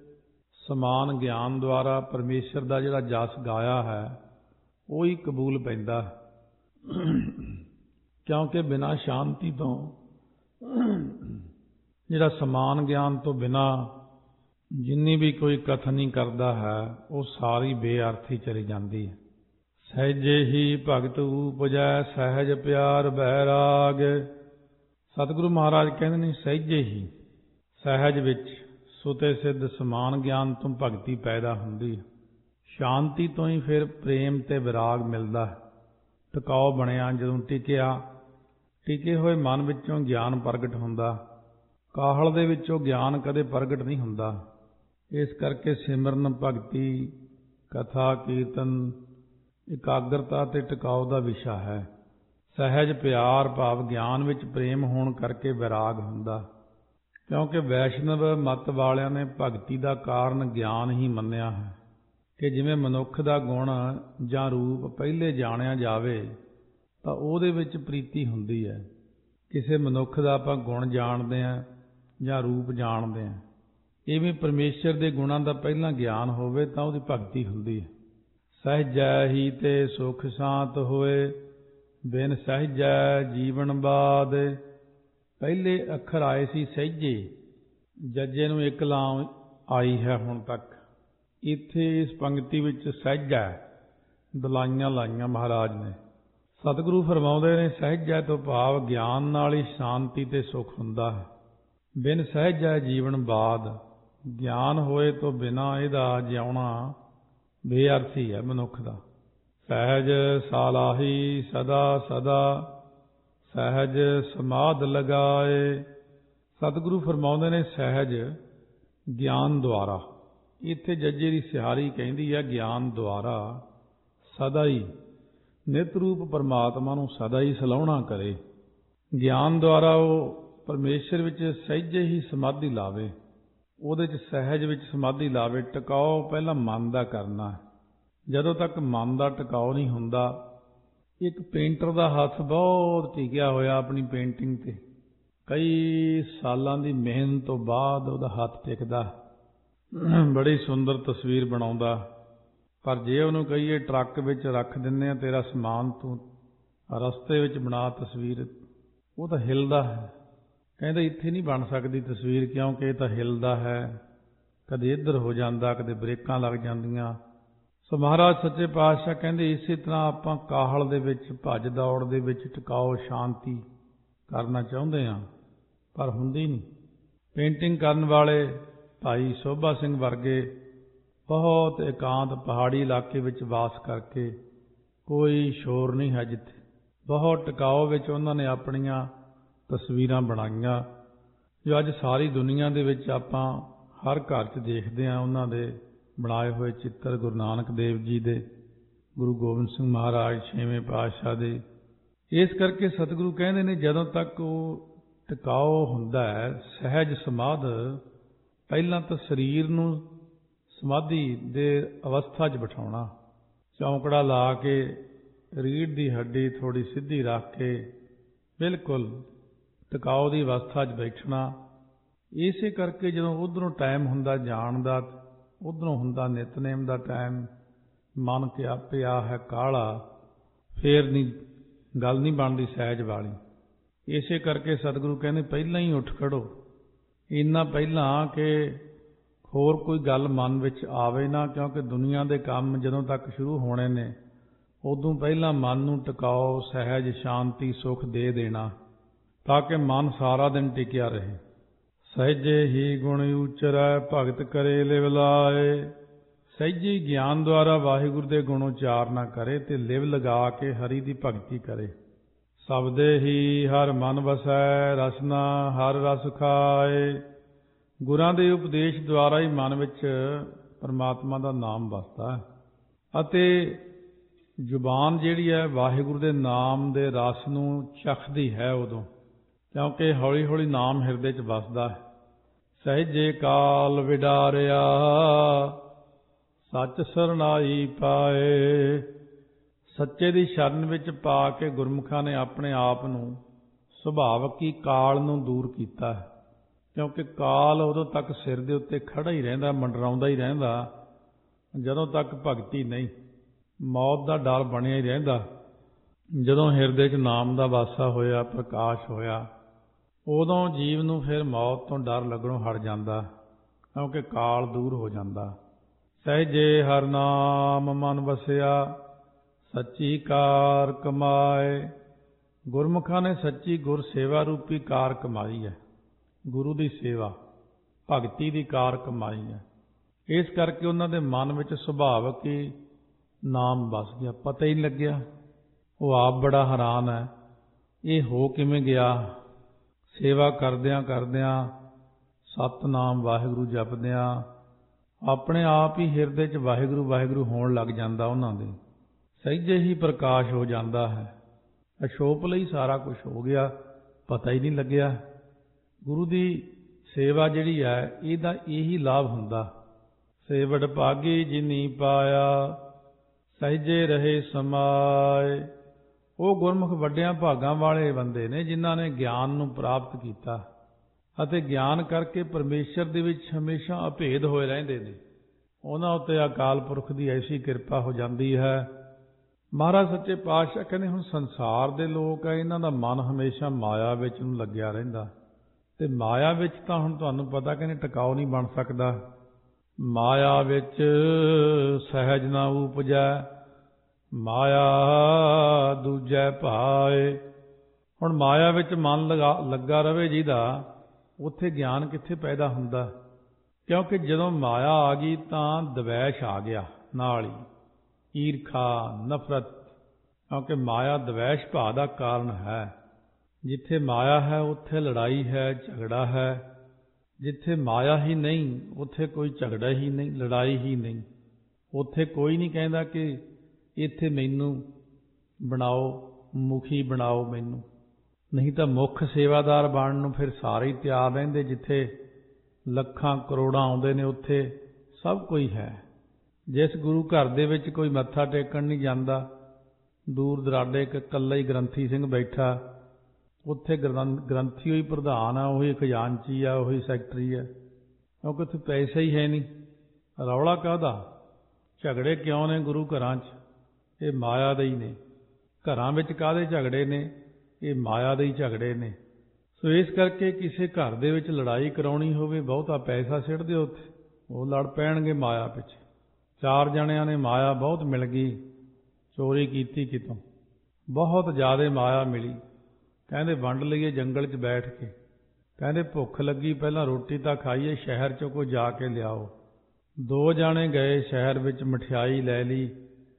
ਸਮਾਨ ਗਿਆਨ ਦੁਆਰਾ ਪਰਮੇਸ਼ਰ ਦਾ ਜਿਹੜਾ ਜਸ ਗਾਇਆ ਹੈ ਉਹ ਹੀ ਕਬੂਲ ਪੈਂਦਾ, ਕਿਉਂਕਿ ਬਿਨਾਂ ਸ਼ਾਂਤੀ ਤੋਂ, ਜਿਹੜਾ ਸਮਾਨ ਗਿਆਨ ਤੋਂ ਬਿਨਾਂ ਜਿੰਨੀ ਵੀ ਕੋਈ ਕਥਨੀ ਕਰਦਾ ਹੈ ਉਹ ਸਾਰੀ ਬੇਅਰਥੀ ਚਲੀ ਜਾਂਦੀ ਹੈ। ਸਹਿਜੇ ਹੀ ਭਗਤ ਊਪਜੈ, ਸਹਿਜ ਪਿਆਰ ਬੈਰਾਗ। ਸਤਿਗੁਰੂ ਮਹਾਰਾਜ ਕਹਿੰਦੇ ਨੇ ਸਹਿਜੇ ਹੀ, ਸਹਿਜ ਵਿੱਚ ਸੁਤੇ ਸਿੱਧ ਸਮਾਨ ਗਿਆਨ ਤੋਂ ਭਗਤੀ ਪੈਦਾ ਹੁੰਦੀ ਹੈ। ਸ਼ਾਂਤੀ ਤੋਂ ਹੀ ਫਿਰ ਪ੍ਰੇਮ ਤੇ ਵਿਰਾਗ ਮਿਲਦਾ ਹੈ। ਟਿਕਾਓ ਬਣਿਆ ਜਦੋਂ ਟਿਕਿਆ, ਟਿਕੇ ਹੋਏ ਮਨ ਵਿੱਚੋਂ ਗਿਆਨ ਪ੍ਰਗਟ ਹੁੰਦਾ। ਕਾਹਲ ਦੇ ਵਿੱਚੋਂ ਗਿਆਨ ਕਦੇ ਪ੍ਰਗਟ ਨਹੀਂ ਹੁੰਦਾ। ਇਸ ਕਰਕੇ ਸਿਮਰਨ, ਭਗਤੀ, ਕਥਾ, ਕੀਰਤਨ ਇਕਾਗਰਤਾ ਤੇ ਟਿਕਾਓ ਦਾ ਵਿਸ਼ਾ ਹੈ। ਸਹਿਜ ਪਿਆਰ ਭਾਵ ਗਿਆਨ ਵਿੱਚ ਪ੍ਰੇਮ ਹੋਣ ਕਰਕੇ ਵਿਰਾਗ ਹੁੰਦਾ, ਕਿਉਂਕਿ ਵੈਸ਼ਨਵ ਮਤ ਵਾਲਿਆਂ ਨੇ ਭਗਤੀ ਦਾ ਕਾਰਨ ਗਿਆਨ ਹੀ ਮੰਨਿਆ ਹੈ ਕਿ ਜਿਵੇਂ ਮਨੁੱਖ ਦਾ ਗੁਣ ਜਾਂ ਰੂਪ ਪਹਿਲੇ ਜਾਣਿਆ ਜਾਵੇ ਤਾਂ ਉਹਦੇ ਵਿੱਚ ਪ੍ਰੀਤੀ ਹੁੰਦੀ ਹੈ। ਕਿਸੇ ਮਨੁੱਖ ਦਾ ਆਪਾਂ ਗੁਣ ਜਾਣਦੇ ਹਾਂ ਜਾਂ ਰੂਪ ਜਾਣਦੇ ਹਾਂ, ਇਵੇਂ ਪਰਮੇਸ਼ਰ ਦੇ ਗੁਣਾਂ ਦਾ ਪਹਿਲਾਂ ਗਿਆਨ ਹੋਵੇ ਤਾਂ ਉਹਦੀ ਭਗਤੀ ਹੁੰਦੀ ਹੈ। ਸਹਿਜੈ ਹੀ ਤੇ ਸੁਖ ਸ਼ਾਂਤ ਹੋਏ, ਬਿਨ ਸਹਿਜੈ ਜੀਵਨ ਬਾਦ। ਪਹਿਲੇ ਅੱਖਰ ਆਏ ਸੀ ਸਹਿਜੇ, ਜੱਜੇ ਨੂੰ ਇੱਕ ਲਾਂ ਆਈ ਹੈ ਹੁਣ ਤੱਕ, ਇੱਥੇ ਇਸ ਪੰਕਤੀ ਵਿੱਚ ਸਹਿਜਾ ਦਲਾਈਆਂ ਲਾਈਆਂ ਮਹਾਰਾਜ ਨੇ। ਸਤਿਗੁਰੂ ਫਰਮਾਉਂਦੇ ਨੇ ਸਹਿਜਾ ਤੋਂ ਭਾਵ ਗਿਆਨ ਨਾਲ ਹੀ ਸ਼ਾਂਤੀ ਤੇ ਸੁੱਖ ਹੁੰਦਾ ਹੈ। ਬਿਨ ਸਹਿਜਾ ਜੀਵਨ ਬਾਦ, ਗਿਆਨ ਹੋਏ ਤੋਂ ਬਿਨਾਂ ਇਹਦਾ ਜਿਉਣਾ ਬੇਅਰਥੀ ਹੈ ਮਨੁੱਖ ਦਾ। ਸਹਿਜ ਸਾਲਾਹੀ ਸਦਾ ਸਦਾ, ਸਹਿਜ ਸਮਾਧ ਲਗਾਏ। ਸਤਿਗੁਰੂ ਫਰਮਾਉਂਦੇ ਨੇ ਸਹਿਜ ਗਿਆਨ ਦੁਆਰਾ। ਇੱਥੇ ਜੱਜੇ ਦੀ ਸਿਹਾਰੀ ਕਹਿੰਦੀ ਹੈ ਗਿਆਨ ਦੁਆਰਾ ਸਦਾ ਹੀ ਨਿਤ ਰੂਪ ਪਰਮਾਤਮਾ ਨੂੰ ਸਦਾ ਹੀ ਸਲਾਹੁਣਾ ਕਰੇ। ਗਿਆਨ ਦੁਆਰਾ ਉਹ ਪਰਮੇਸ਼ਰ ਵਿੱਚ ਸਹਿਜੇ ਹੀ ਸਮਾਧੀ ਲਾਵੇ, ਉਹਦੇ 'ਚ ਸਹਿਜ ਵਿੱਚ ਸਮਾਧੀ ਲਾਵੇ। ਟਿਕਾਓ ਪਹਿਲਾਂ ਮਨ ਦਾ ਕਰਨਾ। ਜਦੋਂ ਤੱਕ ਮਨ ਦਾ ਟਿਕਾਓ ਨਹੀਂ ਹੁੰਦਾ, ਇੱਕ ਪੇਂਟਰ ਦਾ ਹੱਥ ਬਹੁਤ ਟਿਕਿਆ ਹੋਇਆ ਆਪਣੀ ਪੇਂਟਿੰਗ 'ਤੇ, ਕਈ ਸਾਲਾਂ ਦੀ ਮਿਹਨਤ ਤੋਂ ਬਾਅਦ ਉਹਦਾ ਹੱਥ ਟਿਕਦਾ, ਬੜੀ ਸੁੰਦਰ ਤਸਵੀਰ ਬਣਾਉਂਦਾ। ਪਰ ਜੇ ਉਹਨੂੰ ਕਹੀਏ ਟਰੱਕ ਵਿੱਚ ਰੱਖ ਦਿੰਦੇ ਆ ਤੇਰਾ ਸਮਾਨ, ਤੂੰ ਰਸਤੇ ਵਿੱਚ ਬਣਾ ਤਸਵੀਰ, ਉਹ ਤਾਂ ਹਿੱਲਦਾ ਹੈ। ਕਹਿੰਦਾ ਇੱਥੇ ਨਹੀਂ ਬਣ ਸਕਦੀ ਤਸਵੀਰ, ਕਿਉਂਕਿ ਇਹ ਤਾਂ ਹਿੱਲਦਾ ਹੈ, ਕਦੇ ਇੱਧਰ ਹੋ ਜਾਂਦਾ, ਕਦੇ ਬ੍ਰੇਕਾਂ ਲੱਗ ਜਾਂਦੀਆਂ। ਸੋ ਮਹਾਰਾਜ ਸੱਚੇ ਪਾਤਸ਼ਾਹ ਕਹਿੰਦੇ ਇਸੇ ਤਰ੍ਹਾਂ ਆਪਾਂ ਕਾਹਲ ਦੇ ਵਿੱਚ, ਭੱਜ ਦੌੜ ਦੇ ਵਿੱਚ ਟਿਕਾਓ ਸ਼ਾਂਤੀ ਕਰਨਾ ਚਾਹੁੰਦੇ ਹਾਂ, ਪਰ ਹੁੰਦੀ ਨਹੀਂ। ਪੇਂਟਿੰਗ ਕਰਨ ਵਾਲੇ ਭਾਈ ਸੋਭਾ ਸਿੰਘ ਵਰਗੇ ਬਹੁਤ ਇਕਾਂਤ ਪਹਾੜੀ ਇਲਾਕੇ ਵਿੱਚ ਵਾਸ ਕਰਕੇ, ਕੋਈ ਸ਼ੋਰ ਨਹੀਂ ਹੈ ਜਿੱਥੇ, ਬਹੁਤ ਟਿਕਾਓ ਵਿੱਚ ਉਹਨਾਂ ਨੇ ਆਪਣੀਆਂ ਤਸਵੀਰਾਂ ਬਣਾਈਆਂ, ਜੋ ਅੱਜ ਸਾਰੀ ਦੁਨੀਆ ਦੇ ਵਿੱਚ ਆਪਾਂ ਹਰ ਘਰ 'ਚ ਦੇਖਦੇ ਹਾਂ। ਉਹਨਾਂ ਦੇ ਬਣਾਏ ਹੋਏ ਚਿੱਤਰ ਗੁਰੂ ਨਾਨਕ ਦੇਵ ਜੀ ਦੇ, ਗੁਰੂ ਗੋਬਿੰਦ ਸਿੰਘ ਮਹਾਰਾਜ ਛੇਵੇਂ ਪਾਤਸ਼ਾਹ ਦੇ। ਇਸ ਕਰਕੇ ਸਤਿਗੁਰੂ ਕਹਿੰਦੇ ਨੇ ਜਦੋਂ ਤੱਕ ਉਹ ਟਿਕਾਓ ਹੁੰਦਾ ਹੈ ਸਹਿਜ ਸਮਾਧ, ਪਹਿਲਾਂ ਤਾਂ ਸਰੀਰ ਨੂੰ ਸਮਾਧੀ ਦੇ ਅਵਸਥਾ 'ਚ ਬਿਠਾਉਣਾ, ਚੌਂਕੜਾ ਲਾ ਕੇ ਰੀੜ੍ਹ ਦੀ ਹੱਡੀ ਥੋੜ੍ਹੀ ਸਿੱਧੀ ਰੱਖ ਕੇ ਬਿਲਕੁਲ ਟਿਕਾਓ ਦੀ ਅਵਸਥਾ 'ਚ ਬੈਠਣਾ। ਇਸੇ ਕਰਕੇ ਜਦੋਂ ਉੱਧਰੋਂ ਟਾਈਮ ਹੁੰਦਾ ਜਾਣ ਦਾ, ਉੱਧਰੋਂ ਹੁੰਦਾ ਨਿਤਨੇਮ ਦਾ ਟਾਈਮ, ਮਨ ਕਿਆ ਪਿਆ ਹੈ ਕਾਹਲਾ, ਫੇਰ ਨਹੀਂ ਗੱਲ ਨਹੀਂ ਬਣਦੀ ਸਹਿਜ ਵਾਲੀ। ਇਸੇ ਕਰਕੇ ਸਤਿਗੁਰੂ ਕਹਿੰਦੇ ਪਹਿਲਾਂ ਹੀ ਉੱਠ ਖੜੋ, ਇੰਨਾ ਪਹਿਲਾਂ ਕਿ ਹੋਰ ਕੋਈ ਗੱਲ ਮਨ ਵਿੱਚ ਆਵੇ ਨਾ, ਕਿਉਂਕਿ ਦੁਨੀਆ ਦੇ ਕੰਮ ਜਦੋਂ ਤੱਕ ਸ਼ੁਰੂ ਹੋਣੇ ਨੇ ਉਦੋਂ ਪਹਿਲਾਂ ਮਨ ਨੂੰ ਟਿਕਾਓ, ਸਹਿਜ ਸ਼ਾਂਤੀ ਸੁੱਖ ਦੇ ਦੇਣਾ, ਤਾਂ ਕਿ ਮਨ ਸਾਰਾ ਦਿਨ ਟਿਕਿਆ ਰਹੇ। ਸਹਿਜੇ ਹੀ ਗੁਣ ਉਚਰੈ ਭਗਤ ਕਰੇ ਲਿਵ ਲਾਏ। ਸਹਿਜੇ ਗਿਆਨ ਦੁਆਰਾ ਵਾਹਿਗੁਰੂ ਦੇ ਗੁਣ ਉਚਾਰਨਾ ਕਰੇ ਤੇ ਲਿਵ ਲਗਾ ਕੇ ਹਰੀ ਦੀ ਭਗਤੀ ਕਰੇ। ਸਬਦੇ ਹੀ ਹਰ ਮਨ ਵਸੈ, ਰਸਨਾ ਹਰ ਰਸ ਖਾਏ। ਗੁਰਾਂ ਦੇ ਉਪਦੇਸ਼ ਦੁਆਰਾ ਹੀ ਮਨ ਵਿੱਚ ਪਰਮਾਤਮਾ ਦਾ ਨਾਮ ਵਸਦਾ ਹੈ, ਅਤੇ ਜ਼ੁਬਾਨ ਜਿਹੜੀ ਹੈ ਵਾਹਿਗੁਰੂ ਦੇ ਨਾਮ ਦੇ ਰਸ ਨੂੰ ਚਖਦੀ ਹੈ ਉਦੋਂ, ਕਿਉਂਕਿ ਹੌਲੀ ਹੌਲੀ ਨਾਮ ਹਿਰਦੇ 'ਚ ਵਸਦਾ ਹੈ। ਸਹਿਜੇ ਕਾਲ ਵਿਡਾਰਿਆ, ਸੱਚ ਸਰਨਾਈ ਪਾਏ। ਸੱਚੇ ਦੀ ਸ਼ਰਨ ਵਿੱਚ ਪਾ ਕੇ ਗੁਰਮੁਖਾਂ ਨੇ ਆਪਣੇ ਆਪ ਨੂੰ ਸੁਭਾਵਕ ਹੀ ਕਾਲ ਨੂੰ ਦੂਰ ਕੀਤਾ ਹੈ, ਕਿਉਂਕਿ ਕਾਲ ਉਦੋਂ ਤੱਕ ਸਿਰ ਦੇ ਉੱਤੇ ਖੜ੍ਹਾ ਹੀ ਰਹਿੰਦਾ, ਮੰਡਰਾਉਂਦਾ ਹੀ ਰਹਿੰਦਾ, ਜਦੋਂ ਤੱਕ ਭਗਤੀ ਨਹੀਂ। ਮੌਤ ਦਾ ਡਰ ਬਣਿਆ ਹੀ ਰਹਿੰਦਾ। ਜਦੋਂ ਹਿਰਦੇ 'ਚ ਨਾਮ ਦਾ ਵਾਸਾ ਹੋਇਆ, ਪ੍ਰਕਾਸ਼ ਹੋਇਆ, ਉਦੋਂ ਜੀਵ ਨੂੰ ਫਿਰ ਮੌਤ ਤੋਂ ਡਰ ਲੱਗਣੋਂ ਹਟ ਜਾਂਦਾ, ਕਿਉਂਕਿ ਕਾਲ ਦੂਰ ਹੋ ਜਾਂਦਾ। ਸਹਿਜੇ ਹਰ ਨਾਮ ਮਨ ਵਸਿਆ, ਸੱਚੀ ਕਾਰ ਕਮਾਏ। ਗੁਰਮੁਖਾਂ ਨੇ ਸੱਚੀ ਗੁਰ ਸੇਵਾ ਰੂਪੀ ਕਾਰ ਕਮਾਈ ਹੈ, ਗੁਰੂ ਦੀ ਸੇਵਾ ਭਗਤੀ ਦੀ ਕਾਰ ਕਮਾਈ ਹੈ। ਇਸ ਕਰਕੇ ਉਹਨਾਂ ਦੇ ਮਨ ਵਿੱਚ ਸੁਭਾਵਕ ਹੀ ਨਾਮ ਵਸ ਗਿਆ, ਪਤਾ ਹੀ ਨਹੀਂ ਲੱਗਿਆ। ਉਹ ਆਪ ਬੜਾ ਹੈਰਾਨ ਹੈ, ਇਹ ਹੋ ਕਿਵੇਂ ਗਿਆ। ਸੇਵਾ ਕਰਦਿਆਂ ਕਰਦਿਆਂ, ਸਤਿਨਾਮ ਵਾਹਿਗੁਰੂ ਜਪਦਿਆਂ, ਆਪਣੇ ਆਪ ਹੀ ਹਿਰਦੇ 'ਚ ਵਾਹਿਗੁਰੂ ਵਾਹਿਗੁਰੂ ਹੋਣ ਲੱਗ ਜਾਂਦਾ ਉਹਨਾਂ ਦੇ। ਸਹਿਜੇ ਹੀ ਪ੍ਰਕਾਸ਼ ਹੋ ਜਾਂਦਾ ਹੈ, ਅਸ਼ੋਪ ਲਈ ਸਾਰਾ ਕੁਝ ਹੋ ਗਿਆ, ਪਤਾ ਹੀ ਨਹੀਂ ਲੱਗਿਆ। ਗੁਰੂ ਦੀ ਸੇਵਾ ਜਿਹੜੀ ਹੈ ਇਹਦਾ ਇਹੀ ਲਾਭ ਹੁੰਦਾ। ਸੇਵੜ ਭਾਗੀ ਜਿਨੀ ਪਾਇਆ, ਸਹਿਜੇ ਰਹੇ ਸਮਾਏ। ਉਹ ਗੁਰਮੁਖ ਵੱਡਿਆਂ ਭਾਗਾਂ ਵਾਲੇ ਬੰਦੇ ਨੇ ਜਿਨ੍ਹਾਂ ਨੇ ਗਿਆਨ ਨੂੰ ਪ੍ਰਾਪਤ ਕੀਤਾ ਅਤੇ ਗਿਆਨ ਕਰਕੇ ਪਰਮੇਸ਼ਰ ਦੇ ਵਿੱਚ ਹਮੇਸ਼ਾ ਅਭੇਦ ਹੋਏ ਰਹਿੰਦੇ ਨੇ। ਉਹਨਾਂ ਉੱਤੇ ਅਕਾਲ ਪੁਰਖ ਦੀ ਐਸੀ ਕਿਰਪਾ ਹੋ ਜਾਂਦੀ ਹੈ। ਮਹਾਰਾਜ ਸੱਚੇ ਪਾਤਸ਼ਾਹ ਕਹਿੰਦੇ ਹੁਣ ਸੰਸਾਰ ਦੇ ਲੋਕ ਆ, ਇਹਨਾਂ ਦਾ ਮਨ ਹਮੇਸ਼ਾ ਮਾਇਆ ਵਿੱਚ ਨੂੰ ਲੱਗਿਆ ਰਹਿੰਦਾ, ਅਤੇ ਮਾਇਆ ਵਿੱਚ ਤਾਂ ਹੁਣ ਤੁਹਾਨੂੰ ਪਤਾ ਕਹਿੰਦੇ ਟਿਕਾਓ ਨਹੀਂ ਬਣ ਸਕਦਾ। ਮਾਇਆ ਵਿੱਚ ਸਹਿਜ ਨਾ ਉਪਜੈ, ਮਾਇਆ ਦੂਜੈ ਭਾਏ। ਹੁਣ ਮਾਇਆ ਵਿੱਚ ਮਨ ਲਗਾ ਲੱਗਾ ਰਵੇ ਜਿਹਦਾ, ਉੱਥੇ ਗਿਆਨ ਕਿੱਥੇ ਪੈਦਾ ਹੁੰਦਾ? ਕਿਉਂਕਿ ਜਦੋਂ ਮਾਇਆ ਆ ਗਈ ਤਾਂ ਦਵੈਸ਼ ਆ ਗਿਆ ਨਾਲ ਹੀ, ਈਰਖਾ, ਨਫ਼ਰਤ। ਕਿਉਂਕਿ ਮਾਇਆ ਦਵੈਸ਼ ਭਾਅ ਦਾ ਕਾਰਨ ਹੈ। ਜਿੱਥੇ ਮਾਇਆ ਹੈ ਉੱਥੇ ਲੜਾਈ ਹੈ, ਝਗੜਾ ਹੈ। ਜਿੱਥੇ ਮਾਇਆ ਹੀ ਨਹੀਂ ਉੱਥੇ ਕੋਈ ਝਗੜਾ ਹੀ ਨਹੀਂ, ਲੜਾਈ ਹੀ ਨਹੀਂ। ਉੱਥੇ ਕੋਈ ਨਹੀਂ ਕਹਿੰਦਾ ਕਿ ਇੱਥੇ ਮੈਨੂੰ ਬਣਾਓ, ਮੁਖੀ ਬਣਾਓ ਮੈਨੂੰ। ਨਹੀਂ ਤਾਂ ਮੁੱਖ ਸੇਵਾਦਾਰ ਬਣਨ ਨੂੰ ਫਿਰ ਸਾਰੇ ਹੀ ਤਿਆਰ ਰਹਿੰਦੇ। ਜਿੱਥੇ ਲੱਖਾਂ ਕਰੋੜਾਂ ਆਉਂਦੇ ਨੇ ਉੱਥੇ ਸਭ ਕੋਈ ਹੈ। ਜਿਸ ਗੁਰੂ ਘਰ ਦੇ ਵਿੱਚ ਕੋਈ ਮੱਥਾ ਟੇਕਣ ਨਹੀਂ ਜਾਂਦਾ, ਦੂਰ ਦਰਾਡੇ ਇੱਕ ਇਕੱਲਾ ਹੀ ਗ੍ਰੰਥੀ ਸਿੰਘ ਬੈਠਾ, ਉੱਥੇ ਗ੍ਰੰਥੀ ਹੋਈ ਪ੍ਰਧਾਨ ਆ, ਉਹੀ ਖਜ਼ਾਨਚੀ ਆ, ਉਹੀ ਸੈਕਟਰੀ ਆ। ਕਿਉਂਕਿ ਉੱਥੇ ਪੈਸਾ ਹੀ ਹੈ ਨਹੀਂ। ਰੌਲਾ ਕਾਹਦਾ? ਝਗੜੇ ਕਿਉਂ ਨੇ ਗੁਰੂ ਘਰਾਂ 'ਚ? ਇਹ ਮਾਇਆ ਦੇ ਹੀ ਨੇ। ਘਰਾਂ ਵਿੱਚ ਕਾਹਦੇ ਝਗੜੇ ਨੇ? ਇਹ ਮਾਇਆ ਦੇ ਹੀ ਝਗੜੇ ਨੇ। ਸੋ ਇਸ ਕਰਕੇ ਕਿਸੇ ਘਰ ਦੇ ਵਿੱਚ ਲੜਾਈ ਕਰਾਉਣੀ ਹੋਵੇ, ਬਹੁਤਾ ਪੈਸਾ ਸਿੱਟ ਦਿਓ ਉੱਥੇ, ਉਹ ਲੜ ਪੈਣਗੇ ਮਾਇਆ ਪਿੱਛੇ। ਚਾਰ ਜਣਿਆਂ ਨੇ ਮਾਇਆ ਬਹੁਤ ਮਿਲ ਗਈ, ਚੋਰੀ ਕੀਤੀ ਕਿਤੋਂ, ਬਹੁਤ ਜ਼ਿਆਦਾ ਮਾਇਆ ਮਿਲੀ। ਕਹਿੰਦੇ ਵੰਡ ਲਈਏ ਜੰਗਲ 'ਚ ਬੈਠ ਕੇ। ਕਹਿੰਦੇ ਭੁੱਖ ਲੱਗੀ, ਪਹਿਲਾਂ ਰੋਟੀ ਤਾਂ ਖਾਈਏ, ਸ਼ਹਿਰ 'ਚੋਂ ਕੋਈ ਜਾ ਕੇ ਲਿਆਓ। ਦੋ ਜਾਣੇ ਗਏ ਸ਼ਹਿਰ ਵਿੱਚ, ਮਠਿਆਈ ਲੈ ਲਈ,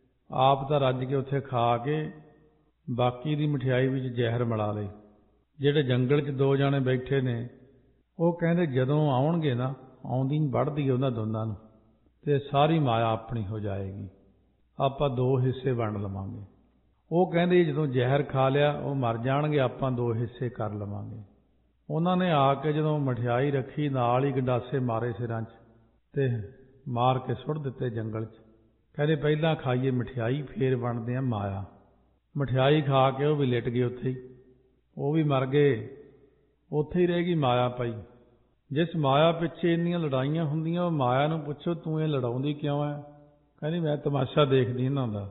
ਆਪ ਤਾਂ ਰੱਜ ਕੇ ਉੱਥੇ ਖਾ ਕੇ ਬਾਕੀ ਦੀ ਮਠਿਆਈ ਵਿੱਚ ਜ਼ਹਿਰ ਮਿਲਾ ਲਈ। ਜਿਹੜੇ ਜੰਗਲ 'ਚ ਦੋ ਜਾਣੇ ਬੈਠੇ ਨੇ, ਉਹ ਕਹਿੰਦੇ ਜਦੋਂ ਆਉਣਗੇ ਨਾ, ਆਉਂਦੀ ਵੱਢਦੀ ਉਹਨਾਂ ਦੋਨਾਂ ਨੂੰ, ਤੇ ਸਾਰੀ ਮਾਇਆ ਆਪਣੀ ਹੋ ਜਾਏਗੀ, ਆਪਾਂ ਦੋ ਹਿੱਸੇ ਵੰਡ ਲਵਾਂਗੇ। ਉਹ ਕਹਿੰਦੇ ਜਦੋਂ ਜ਼ਹਿਰ ਖਾ ਲਿਆ ਉਹ ਮਰ ਜਾਣਗੇ, ਆਪਾਂ ਦੋ ਹਿੱਸੇ ਕਰ ਲਵਾਂਗੇ। ਉਹਨਾਂ ਨੇ ਆ ਕੇ ਜਦੋਂ ਮਠਿਆਈ ਰੱਖੀ, ਨਾਲ ਹੀ ਗੰਡਾਸੇ ਮਾਰੇ ਸਿਰਾਂ 'ਚ ਤੇ ਮਾਰ ਕੇ ਸੁੱਟ ਦਿੱਤੇ ਜੰਗਲ 'ਚ। ਕਹਿੰਦੇ ਪਹਿਲਾਂ ਖਾਈਏ ਮਠਿਆਈ, ਫੇਰ ਵੰਡਦੇ ਆ ਮਾਇਆ। ਮਠਿਆਈ ਖਾ ਕੇ ਉਹ ਵੀ ਲਿਟ ਗਏ ਉੱਥੇ ਹੀ, ਉਹ ਵੀ ਮਰ ਗਏ। ਉੱਥੇ ਹੀ ਰਹਿ ਗਈ ਮਾਇਆ ਪਈ। ਜਿਸ ਮਾਇਆ ਪਿੱਛੇ ਇੰਨੀਆਂ ਲੜਾਈਆਂ ਹੁੰਦੀਆਂ, ਉਹ ਮਾਇਆ ਨੂੰ ਪੁੱਛੋ ਤੂੰ ਇਹ ਲੜਾਉਂਦੀ ਕਿਉਂ ਹੈ? ਕਹਿੰਦੀ ਮੈਂ ਤਮਾਸ਼ਾ ਦੇਖਦੀ ਇਹਨਾਂ ਦਾ।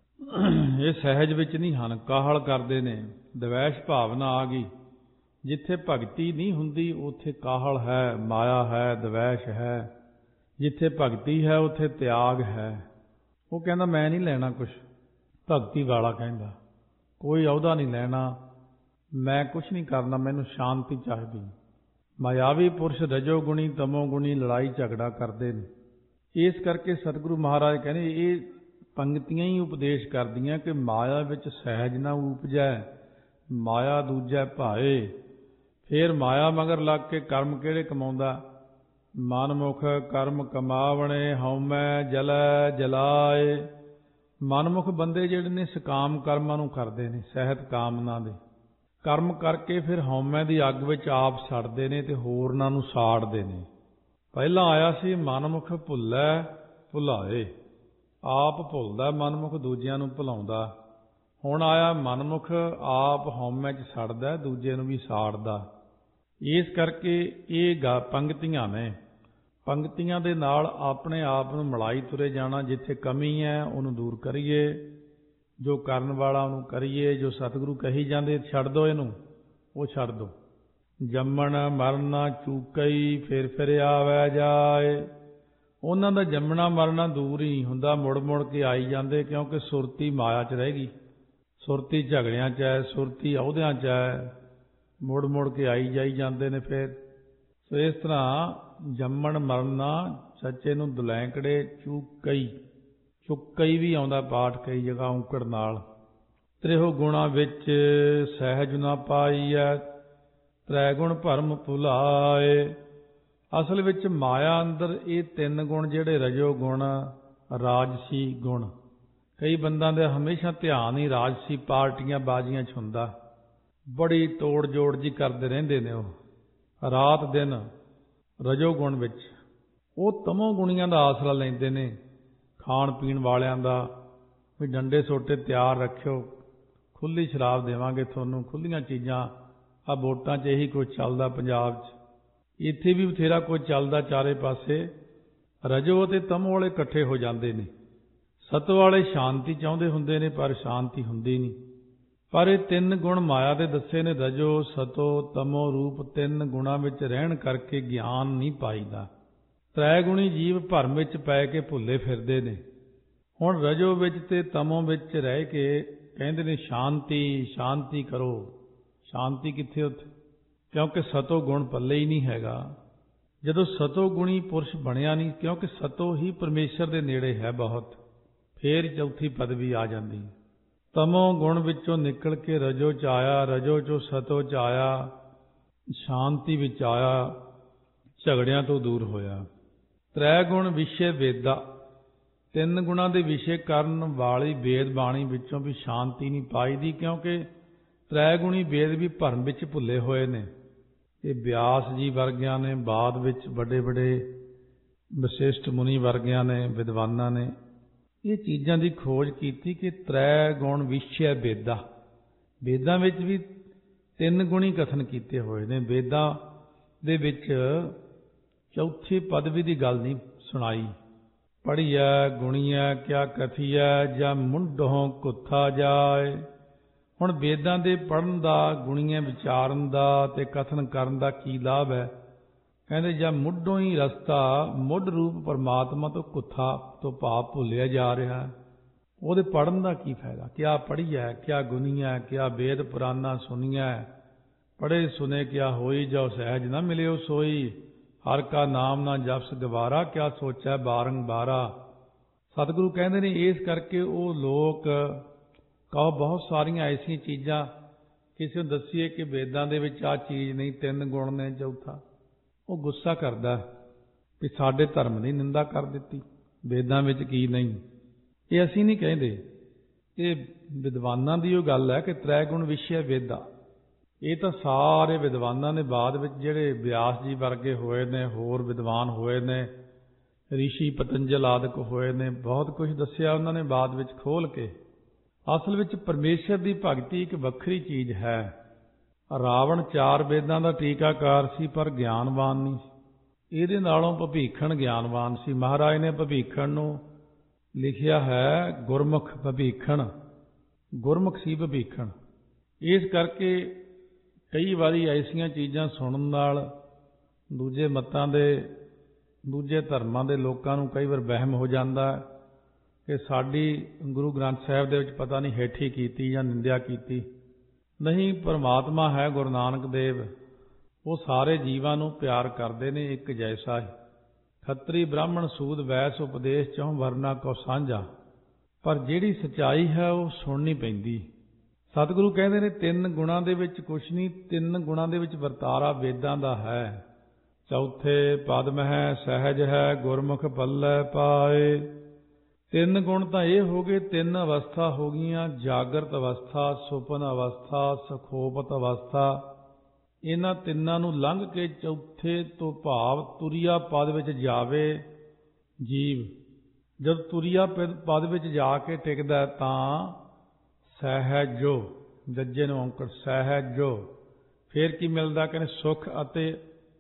ਇਹ ਸਹਿਜ ਵਿੱਚ ਨਹੀਂ ਹਨ, ਕਾਹਲ ਕਰਦੇ ਨੇ। ਦਵੈਸ਼ ਭਾਵਨਾ ਆ ਗਈ। ਜਿੱਥੇ ਭਗਤੀ ਨਹੀਂ ਹੁੰਦੀ ਉੱਥੇ ਕਾਹਲ ਹੈ, ਮਾਇਆ ਹੈ, ਦਵੈਸ਼ ਹੈ। ਜਿੱਥੇ ਭਗਤੀ ਹੈ ਉੱਥੇ ਤਿਆਗ ਹੈ। ਉਹ ਕਹਿੰਦਾ ਮੈਂ ਨਹੀਂ ਲੈਣਾ ਕੁਛ। ਭਗਤੀ ਵਾਲਾ ਕਹਿੰਦਾ ਕੋਈ ਅਹੁਦਾ ਨਹੀਂ ਲੈਣਾ, ਮੈਂ ਕੁਛ ਨਹੀਂ ਕਰਨਾ, ਮੈਨੂੰ ਸ਼ਾਂਤੀ ਚਾਹੀਦੀ। ਮਾਇਆਵੀ ਪੁਰਸ਼ ਰਜੋ ਗੁਣੀ ਤਮੋ ਗੁਣੀ ਲੜਾਈ ਝਗੜਾ ਕਰਦੇ ਨੇ। ਇਸ ਕਰਕੇ ਸਤਿਗੁਰੂ ਮਹਾਰਾਜ ਕਹਿੰਦੇ ਇਹ ਪੰਗਤੀਆਂ ਹੀ ਉਪਦੇਸ਼ ਕਰਦੀਆਂ ਕਿ ਮਾਇਆ ਵਿੱਚ ਸਹਿਜ ਨਾ ਉਪਜੈ, ਮਾਇਆ ਦੂਜੈ ਭਾਏ। ਫੇਰ ਮਾਇਆ ਮਗਰ ਲੱਗ ਕੇ ਕਰਮ ਕਿਹੜੇ ਕਮਾਉਂਦਾ? ਮਨਮੁਖ ਕਰਮ ਕਮਾਵਣੇ, ਹਉਮੈ ਜਲੈ ਜਲਾਏ। ਮਨਮੁਖ ਬੰਦੇ ਜਿਹੜੇ ਨੇ ਸਕਾਮ ਕਰਮਾਂ ਨੂੰ ਕਰਦੇ ਨੇ, ਸਹਿਤ ਕਾਮਨਾ ਦੇ ਕਰਮ ਕਰਕੇ ਫਿਰ ਹਉਮੈ ਦੀ ਅੱਗ ਵਿੱਚ ਆਪ ਸੜਦੇ ਨੇ ਤੇ ਹੋਰਨਾਂ ਨੂੰ ਸਾੜਦੇ ਨੇ। ਪਹਿਲਾਂ ਆਇਆ ਸੀ ਮਨਮੁਖ ਭੁੱਲੈ ਭੁਲਾਏ, ਆਪ ਭੁੱਲਦਾ ਮਨਮੁਖ, ਦੂਜਿਆਂ ਨੂੰ ਭੁਲਾਉਂਦਾ। ਹੁਣ ਆਇਆ ਮਨਮੁਖ ਆਪ ਹਉਮੈ 'ਚ ਸੜਦਾ, ਦੂਜੇ ਨੂੰ ਵੀ ਸਾੜਦਾ। ਇਸ ਕਰਕੇ ਇਹ ਗਾ ਪੰਗਤੀਆਂ ਨੇ। ਪੰਗਤੀਆਂ ਦੇ ਨਾਲ ਆਪਣੇ ਆਪ ਨੂੰ ਮਿਲਾਈ ਤੁਰੇ ਜਾਣਾ। ਜਿੱਥੇ ਕਮੀ ਹੈ ਉਹਨੂੰ ਦੂਰ ਕਰੀਏ, ਜੋ ਕਰਨ ਵਾਲਾ ਉਹਨੂੰ ਕਰੀਏ। ਜੋ ਸਤਿਗੁਰੂ ਕਹੀ ਜਾਂਦੇ ਛੱਡ ਦਿਓ, ਇਹਨੂੰ ਉਹ ਛੱਡ ਦਿਓ। ਜੰਮਣ ਮਰਨਾ ਚੂਕਈ, ਫਿਰ ਫਿਰ ਆਵੈ ਜਾਏ। ਉਹਨਾਂ ਦਾ ਜੰਮਣਾ ਮਰਨਾ ਦੂਰ ਹੀ ਨਹੀਂ ਹੁੰਦਾ, ਮੁੜ ਮੁੜ ਕੇ ਆਈ ਜਾਂਦੇ। ਕਿਉਂਕਿ ਸੁਰਤੀ ਮਾਇਆ 'ਚ ਰਹਿ ਗਈ, ਸੁਰਤੀ ਝਗੜਿਆਂ 'ਚ ਹੈ, ਸੁਰਤੀ ਅਹੁਦਿਆਂ 'ਚ ਹੈ, ਮੁੜ ਮੁੜ ਕੇ ਆਈ ਜਾਈ ਜਾਂਦੇ ਨੇ। ਫਿਰ ਸੋ ਇਸ ਤਰ੍ਹਾਂ ਜੰਮਣ ਮਰਨਾ ਸੱਚੇ ਨੂੰ ਦੁਲੈਂਕੜੇ ਚੂਕਈ, ਚੁੱਕਈ ਵੀ ਆਉਂਦਾ ਪਾਠ ਕਈ ਜਗ੍ਹਾ ਔਂਕੜ ਨਾਲ। ਤ੍ਰਿਹੁ ਗੁਣਾ ਵਿੱਚ ਸਹਿਜ ਨਾ ਪਾਈਐ, ਤ੍ਰੈ ਗੁਣ ਭਰਮ ਭੁਲਾਏ। ਅਸਲ ਵਿੱਚ ਮਾਇਆ ਅੰਦਰ ਇਹ ਤਿੰਨ ਗੁਣ ਜਿਹੜੇ ਰਜੋ ਗੁਣ, ਰਾਜਸੀ ਗੁਣ, ਕਈ ਬੰਦਾਂ ਦੇ ਹਮੇਸ਼ਾ ਧਿਆਨ ਹੀ ਰਾਜਸੀ ਪਾਰਟੀਆਂ ਬਾਜ਼ੀਆਂ 'ਚ ਹੁੰਦਾ। ਬੜੀ ਤੋੜ ਜੋੜ ਜੀ ਕਰਦੇ ਰਹਿੰਦੇ ਨੇ ਉਹ ਰਾਤ ਦਿਨ ਰਜੋ ਗੁਣ ਵਿੱਚ। ਉਹ ਤਮੋ ਗੁਣੀਆਂ ਦਾ ਆਸਰਾ ਲੈਂਦੇ ਨੇ, ਖਾਣ ਪੀਣ ਵਾਲਿਆਂ ਦਾ ਵੀ ਡੰਡੇ ਸੋਟੇ ਤਿਆਰ ਰੱਖਿਓ, ਖੁੱਲ੍ਹੀ ਸ਼ਰਾਬ ਦੇਵਾਂਗੇ ਤੁਹਾਨੂੰ, ਖੁੱਲ੍ਹੀਆਂ ਚੀਜ਼ਾਂ। ਆਹ ਵੋਟਾਂ 'ਚ ਇਹੀ ਕੁਝ ਚੱਲਦਾ ਪੰਜਾਬ 'ਚ, ਇੱਥੇ ਵੀ ਬਥੇਰਾ ਕੁਝ ਚੱਲਦਾ ਚਾਰੇ ਪਾਸੇ। ਰਜੋ ਅਤੇ ਤਮੋ ਵਾਲੇ ਇਕੱਠੇ ਹੋ ਜਾਂਦੇ ਨੇ। ਸਤੋ ਵਾਲੇ ਸ਼ਾਂਤੀ ਚਾਹੁੰਦੇ ਹੁੰਦੇ ਨੇ ਪਰ ਸ਼ਾਂਤੀ ਹੁੰਦੀ ਨਹੀਂ। ਪਰ ਇਹ ਤਿੰਨ ਗੁਣ ਮਾਇਆ ਦੇ ਦੱਸੇ ਨੇ, ਰਜੋ ਸਤੋ ਤਮੋ ਰੂਪ। ਤਿੰਨ ਗੁਣਾਂ ਵਿੱਚ ਰਹਿਣ ਕਰਕੇ ਗਿਆਨ ਨਹੀਂ ਪਾਈਦਾ। ਤ੍ਰੈ ਗੁਣੀ ਜੀਵ ਭਰਮ ਵਿੱਚ ਪੈ ਕੇ ਭੁੱਲੇ ਫਿਰਦੇ ਨੇ। ਹੁਣ ਰਜੋ ਵਿੱਚ ਤੇ ਤਮੋ ਵਿੱਚ ਰਹਿ ਕੇ ਕਹਿੰਦੇ ਨੇ ਸ਼ਾਂਤੀ ਸ਼ਾਂਤੀ ਕਰੋ। ਸ਼ਾਂਤੀ ਕਿੱਥੇ ਉੱਥੇ? ਕਿਉਂਕਿ ਸਤੋ ਗੁਣ ਪੱਲੇ ਹੀ ਨਹੀਂ ਹੈਗਾ। ਜਦੋਂ ਸਤੋ ਗੁਣੀ ਪੁਰਸ਼ ਬਣਿਆ ਨਹੀਂ, ਕਿਉਂਕਿ ਸਤੋ ਹੀ ਪਰਮੇਸ਼ਰ ਦੇ ਨੇੜੇ ਹੈ ਬਹੁਤ, ਫੇਰ ਚੌਥੀ ਪਦਵੀ ਆ ਜਾਂਦੀ। ਤਮੋ ਗੁਣ ਵਿੱਚੋਂ ਨਿਕਲ ਕੇ ਰਜੋ ਚ ਆਇਆ, ਰਜੋ ਚੋਂ ਸਤੋ ਚ ਆਇਆ, ਸ਼ਾਂਤੀ ਵਿੱਚ ਆਇਆ, ਝਗੜਿਆਂ ਤੋਂ ਦੂਰ ਹੋਇਆ। ਤ੍ਰੈ ਗੁਣ ਵਿਸ਼ੇ ਵੇਦਾ, ਤਿੰਨ ਗੁਣਾਂ ਦੇ ਵਿਸ਼ੇ ਕਰਨ ਵਾਲੀ ਵੇਦ ਬਾਣੀ ਵਿੱਚੋਂ ਵੀ ਸ਼ਾਂਤੀ ਨਹੀਂ ਪਾਈਦੀ, ਕਿਉਂਕਿ ਤ੍ਰੈ ਗੁਣੀ ਵੇਦ ਵੀ ਭਰਮ ਵਿੱਚ ਭੁੱਲੇ ਹੋਏ ਨੇ। ਇਹ ਬਿਆਸ ਜੀ ਵਰਗਿਆਂ ਨੇ, ਬਾਅਦ ਵਿੱਚ ਵੱਡੇ ਵੱਡੇ ਵਿਸ਼ਿਸ਼ਟ ਮੁਨੀ ਵਰਗਿਆਂ ਨੇ, ਵਿਦਵਾਨਾਂ ਨੇ ਇਹ ਚੀਜ਼ਾਂ ਦੀ ਖੋਜ ਕੀਤੀ ਕਿ ਤ੍ਰੈ ਗੁਣ ਵਿਸ਼ੇ ਵੇਦਾ, ਵੇਦਾਂ ਵਿੱਚ ਵੀ ਤਿੰਨ ਗੁਣੀ ਕਥਨ ਕੀਤੇ ਹੋਏ ਨੇ। ਵੇਦਾਂ ਦੇ ਵਿੱਚ ਚੌਥੀ ਪਦਵੀ ਦੀ ਗੱਲ ਨਹੀਂ ਸੁਣਾਈ। ਪੜ੍ਹੀਐ ਗੁਣੀਐ ਕਿਆ ਕਥੀਐ, ਜਾਂ ਮੁੰਡੋਂ ਕੁੱਥਾ ਜਾਏ। ਹੁਣ ਵੇਦਾਂ ਦੇ ਪੜ੍ਹਨ ਦਾ, ਗੁਣੀਆਂ ਵਿਚਾਰਨ ਦਾ ਤੇ ਕਥਨ ਕਰਨ ਦਾ ਕੀ ਲਾਭ ਹੈ? ਕਹਿੰਦੇ ਜਾਂ ਮੁੱਢੋਂ ਹੀ ਰਸਤਾ, ਮੁੱਢ ਰੂਪ ਪਰਮਾਤਮਾ ਤੋਂ ਕੁੱਥਾ ਤੋਂ ਭਾਵ ਭੁੱਲਿਆ ਜਾ ਰਿਹਾ, ਉਹਦੇ ਪੜ੍ਹਨ ਦਾ ਕੀ ਫਾਇਦਾ? ਕਿਆ ਪੜ੍ਹੀਐ ਕਿਆ ਗੁਣੀਐ, ਕਿਆ ਵੇਦ ਪੁਰਾਨਾ ਸੁਣੀਐ, ਪੜ੍ਹੇ ਸੁਨੇ ਕਿਆ ਹੋਈ, ਜੋ ਸਹਿਜ ਨਾ ਮਿਲਿਓ ਸੋਈ। ਹਰ ਕਾ ਨਾਮ ਨਾ ਜਪਸ ਗਵਾਰਾ, ਕਿਆ ਸੋਚੈ ਬਾਰੰਬਾਰਾ। ਸਤਿਗੁਰੂ ਕਹਿੰਦੇ ਨੇ ਇਸ ਕਰਕੇ ਉਹ ਲੋਕ ਕਹੋ ਬਹੁਤ ਸਾਰੀਆਂ ਐਸੀਆਂ ਚੀਜ਼ਾਂ ਕਿਸੇ ਨੂੰ ਦੱਸੀਏ ਕਿ ਵੇਦਾਂ ਦੇ ਵਿੱਚ ਆਹ ਚੀਜ਼ ਨਹੀਂ, ਤਿੰਨ ਗੁਣ ਨੇ, ਚੌਥਾ, ਉਹ ਗੁੱਸਾ ਕਰਦਾ ਵੀ ਸਾਡੇ ਧਰਮ ਦੀ ਨਿੰਦਾ ਕਰ ਦਿੱਤੀ, ਵੇਦਾਂ ਵਿੱਚ ਕੀ ਨਹੀਂ। ਇਹ ਅਸੀਂ ਨਹੀਂ ਕਹਿੰਦੇ, ਇਹ ਵਿਦਵਾਨਾਂ ਦੀ ਉਹ ਗੱਲ ਹੈ ਕਿ ਤ੍ਰੈ ਗੁਣ ਵਿਸ਼ੇ ਵੇਦਾ। ਇਹ ਤਾਂ ਸਾਰੇ ਵਿਦਵਾਨਾਂ ਨੇ ਬਾਅਦ ਵਿੱਚ, ਜਿਹੜੇ ਬਿਆਸ ਜੀ ਵਰਗੇ ਹੋਏ ਨੇ, ਹੋਰ ਵਿਦਵਾਨ ਹੋਏ ਨੇ, ਰਿਸ਼ੀ ਪਤੰਜਲ ਆਦਿਕ ਹੋਏ ਨੇ, ਬਹੁਤ ਕੁਝ ਦੱਸਿਆ ਉਹਨਾਂ ਨੇ ਬਾਅਦ ਵਿੱਚ ਖੋਲ ਕੇ। ਅਸਲ ਵਿੱਚ ਪਰਮੇਸ਼ਰ ਦੀ ਭਗਤੀ ਇੱਕ ਵੱਖਰੀ ਚੀਜ਼ ਹੈ। ਰਾਵਣ ਚਾਰ ਵੇਦਾਂ ਦਾ ਟੀਕਾਕਾਰ ਸੀ ਪਰ ਗਿਆਨਵਾਨ ਨਹੀਂ ਸੀ। ਇਹਦੇ ਨਾਲੋਂ ਭਵੀਖਣ ਗਿਆਨਵਾਨ ਸੀ। ਮਹਾਰਾਜ ਨੇ ਭਵੀਖਣ ਨੂੰ ਲਿਖਿਆ ਹੈ ਗੁਰਮੁਖ ਭਵੀਖਣ, ਗੁਰਮੁਖ ਸੀ ਭਵੀਖਣ। ਇਸ ਕਰਕੇ ਕਈ ਵਾਰੀ ਐਸੀਆਂ ਚੀਜ਼ਾਂ ਸੁਣਨ ਨਾਲ ਦੂਜੇ ਮਤਾਂ ਦੇ, ਦੂਜੇ ਧਰਮਾਂ ਦੇ ਲੋਕਾਂ ਨੂੰ ਕਈ ਵਾਰ ਵਹਿਮ ਹੋ ਜਾਂਦਾ ਕਿ ਸਾਡੀ ਗੁਰੂ ਗ੍ਰੰਥ ਸਾਹਿਬ ਦੇ ਵਿੱਚ ਪਤਾ ਨਹੀਂ ਹੇਠੀ ਕੀਤੀ ਜਾਂ ਨਿੰਦਿਆ ਕੀਤੀ। ਨਹੀਂ, ਪਰਮਾਤਮਾ ਹੈ ਗੁਰੂ ਨਾਨਕ ਦੇਵ, ਉਹ ਸਾਰੇ ਜੀਵਾਂ ਨੂੰ ਪਿਆਰ ਕਰਦੇ ਨੇ ਇੱਕ ਜੈਸਾ ਹੀ। ਖੱਤਰੀ ਬ੍ਰਾਹਮਣ ਸੂਦ ਵੈਸ ਉਪਦੇਸ਼ ਚੋਂ ਵਰਨਾ ਕੋ ਸਾਂਝਾ, ਪਰ ਜਿਹੜੀ ਸੱਚਾਈ ਹੈ ਉਹ ਸੁਣਨੀ ਪੈਂਦੀ। ਸਤਿਗੁਰੂ ਕਹਿੰਦੇ ਨੇ ਤਿੰਨ ਗੁਣਾਂ ਦੇ ਵਿੱਚ ਕੁਛ ਨਹੀਂ, ਤਿੰਨ ਗੁਣਾਂ ਦੇ ਵਿੱਚ ਵਰਤਾਰਾ ਵੇਦਾਂ ਦਾ ਹੈ। ਚੌਥੇ ਪਦ ਮਹਿ ਸਹਿਜ ਹੈ, ਗੁਰਮੁਖ ਪੱਲੇ ਪਾਏ। ਤਿੰਨ ਗੁਣ ਤਾਂ ਇਹ ਹੋ ਗਏ, ਤਿੰਨ ਅਵਸਥਾ ਹੋ ਗਈਆਂ, ਜਾਗਰਤ ਅਵਸਥਾ, ਸੁਪਨ ਅਵਸਥਾ, ਸਖੋਪਤ ਅਵਸਥਾ। ਇਹਨਾਂ ਤਿੰਨਾਂ ਨੂੰ ਲੰਘ ਕੇ ਚੌਥੇ ਤੋਂ ਭਾਵ ਤੁਰੀਆ ਪਦ ਵਿੱਚ ਜਾਵੇ ਜੀਵ। ਜਦ ਤੁਰੀਆ ਪਦ ਵਿੱਚ ਜਾ ਕੇ ਟਿਕਦਾ ਤਾਂ ਸਹਿਜੋ, ਜੱਜੇ ਨੂੰ ਔਂਕੜ ਸਹਿਜੋ, ਫੇਰ ਕੀ ਮਿਲਦਾ? ਕਹਿੰਦੇ ਸੁਖ ਅਤੇ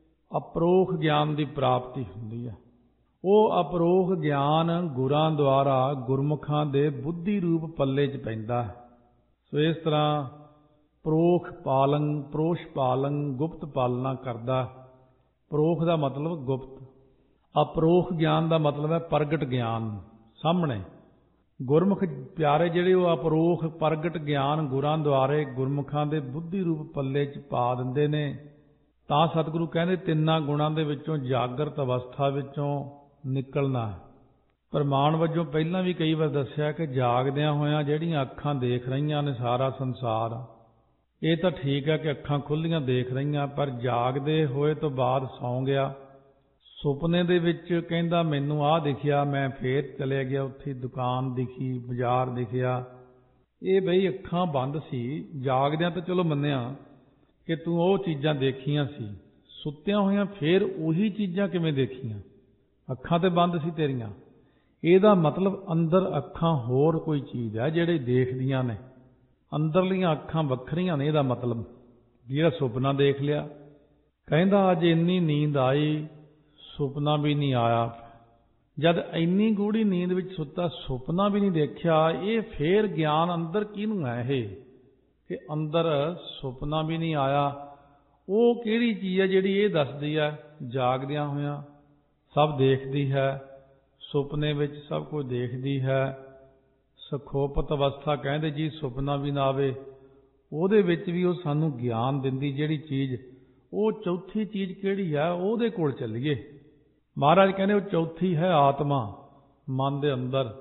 ਅਪਰੋਖ ਗਿਆਨ ਦੀ ਪ੍ਰਾਪਤੀ ਹੁੰਦੀ ਹੈ। ਉਹ ਅਪਰੋਖ ਗਿਆਨ ਗੁਰਾਂ ਦੁਆਰਾ ਗੁਰਮੁਖਾਂ ਦੇ ਬੁੱਧੀ ਰੂਪ ਪੱਲੇ 'ਚ ਪੈਂਦਾ। ਸੋ ਇਸ ਤਰ੍ਹਾਂ ਪ੍ਰੋਖ ਪਾਲਨ, ਪ੍ਰੋਸ਼ ਪਾਲਨ, ਗੁਪਤ ਪਾਲਣਾ ਕਰਦਾ। ਪ੍ਰੋਖ ਦਾ ਮਤਲਬ ਗੁਪਤ, ਅਪਰੋਖ ਗਿਆਨ ਦਾ ਮਤਲਬ ਹੈ ਪ੍ਰਗਟ ਗਿਆਨ, ਸਾਹਮਣੇ। ਗੁਰਮੁਖ ਪਿਆਰੇ ਜਿਹੜੇ ਉਹ ਅਪਰੋਖ ਪ੍ਰਗਟ ਗਿਆਨ ਗੁਰਾਂ ਦੁਆਰੇ ਗੁਰਮੁਖਾਂ ਦੇ ਬੁੱਧੀ ਰੂਪ ਪੱਲੇ 'ਚ ਪਾ ਦਿੰਦੇ ਨੇ। ਤਾਂ ਸਤਿਗੁਰੂ ਕਹਿੰਦੇ ਤਿੰਨਾਂ ਗੁਣਾਂ ਦੇ ਵਿੱਚੋਂ ਜਾਗਰਤ ਅਵਸਥਾ ਵਿੱਚੋਂ ਨਿਕਲਣਾ। ਪ੍ਰਮਾਣ ਵਜੋਂ ਪਹਿਲਾਂ ਵੀ ਕਈ ਵਾਰ ਦੱਸਿਆ ਕਿ ਜਾਗਦਿਆਂ ਹੋਇਆਂ ਜਿਹੜੀਆਂ ਅੱਖਾਂ ਦੇਖ ਰਹੀਆਂ ਨੇ ਸਾਰਾ ਸੰਸਾਰ, ਇਹ ਤਾਂ ਠੀਕ ਹੈ ਕਿ ਅੱਖਾਂ ਖੁੱਲ੍ਹੀਆਂ ਦੇਖ ਰਹੀਆਂ, ਪਰ ਜਾਗਦੇ ਹੋਏ ਤੋਂ ਬਾਅਦ ਸੌਂ ਗਿਆ। ਸੁਪਨੇ ਦੇ ਵਿੱਚ ਕਹਿੰਦਾ ਮੈਨੂੰ ਆਹ ਦਿਖਿਆ, ਮੈਂ ਫੇਰ ਚਲੇ ਗਿਆ, ਉੱਥੇ ਦੁਕਾਨ ਦਿਖੀ, ਬਾਜ਼ਾਰ ਦਿਖਿਆ। ਇਹ ਬਈ ਅੱਖਾਂ ਬੰਦ ਸੀ। ਜਾਗਦਿਆਂ ਤਾਂ ਚਲੋ ਮੰਨਿਆ ਕਿ ਤੂੰ ਉਹ ਚੀਜ਼ਾਂ ਦੇਖੀਆਂ ਸੀ, ਸੁੱਤਿਆਂ ਹੋਇਆਂ ਫੇਰ ਉਹੀ ਚੀਜ਼ਾਂ ਕਿਵੇਂ ਦੇਖੀਆਂ? ਅੱਖਾਂ ਤੇ ਬੰਦ ਸੀ ਤੇਰੀਆਂ। ਇਹਦਾ ਮਤਲਬ ਅੰਦਰ ਅੱਖਾਂ ਹੋਰ ਕੋਈ ਚੀਜ਼ ਹੈ ਜਿਹੜੇ ਦੇਖਦੀਆਂ ਨੇ, ਅੰਦਰਲੀਆਂ ਅੱਖਾਂ ਵੱਖਰੀਆਂ ਨੇ। ਇਹਦਾ ਮਤਲਬ ਜਿਹੜਾ ਸੁਪਨਾ ਦੇਖ ਲਿਆ, ਕਹਿੰਦਾ ਅੱਜ ਇੰਨੀ ਨੀਂਦ ਆਈ, ਸੁਪਨਾ ਵੀ ਨਹੀਂ ਆਇਆ। ਜਦ ਇੰਨੀ ਗੂੜੀ ਨੀਂਦ ਵਿੱਚ ਸੁੱਤਾ, ਸੁਪਨਾ ਵੀ ਨਹੀਂ ਦੇਖਿਆ, ਇਹ ਫੇਰ ਗਿਆਨ ਅੰਦਰ ਕਿਹਨੂੰ ਹੈ? ਇਹ ਕਿ ਅੰਦਰ ਸੁਪਨਾ ਵੀ ਨਹੀਂ ਆਇਆ। ਉਹ ਕਿਹੜੀ ਚੀਜ਼ ਹੈ ਜਿਹੜੀ ਇਹ ਦੱਸਦੀ ਹੈ ਜਾਗਦਿਆਂ ਹੋਇਆਂ ਸਭ ਦੇਖਦੀ ਹੈ, ਸੁਪਨੇ ਵਿੱਚ ਸਭ ਕੁਝ ਦੇਖਦੀ ਹੈ। ਸੁਖੋਪਤ ਅਵਸਥਾ ਕਹਿੰਦੇ ਜੀ, ਸੁਪਨਾ ਵੀ ਨਾ ਆਵੇ, ਉਹਦੇ ਵਿੱਚ ਵੀ ਉਹ ਸਾਨੂੰ ਗਿਆਨ ਦਿੰਦੀ ਜਿਹੜੀ ਚੀਜ਼। ਉਹ ਚੌਥੀ ਚੀਜ਼ ਕਿਹੜੀ ਹੈ, ਉਹਦੇ ਕੋਲ ਚੱਲੀਏ। ਮਹਾਰਾਜ ਕਹਿੰਦੇ ਉਹ ਚੌਥੀ ਹੈ ਆਤਮਾ, ਮਨ ਦੇ ਅੰਦਰ।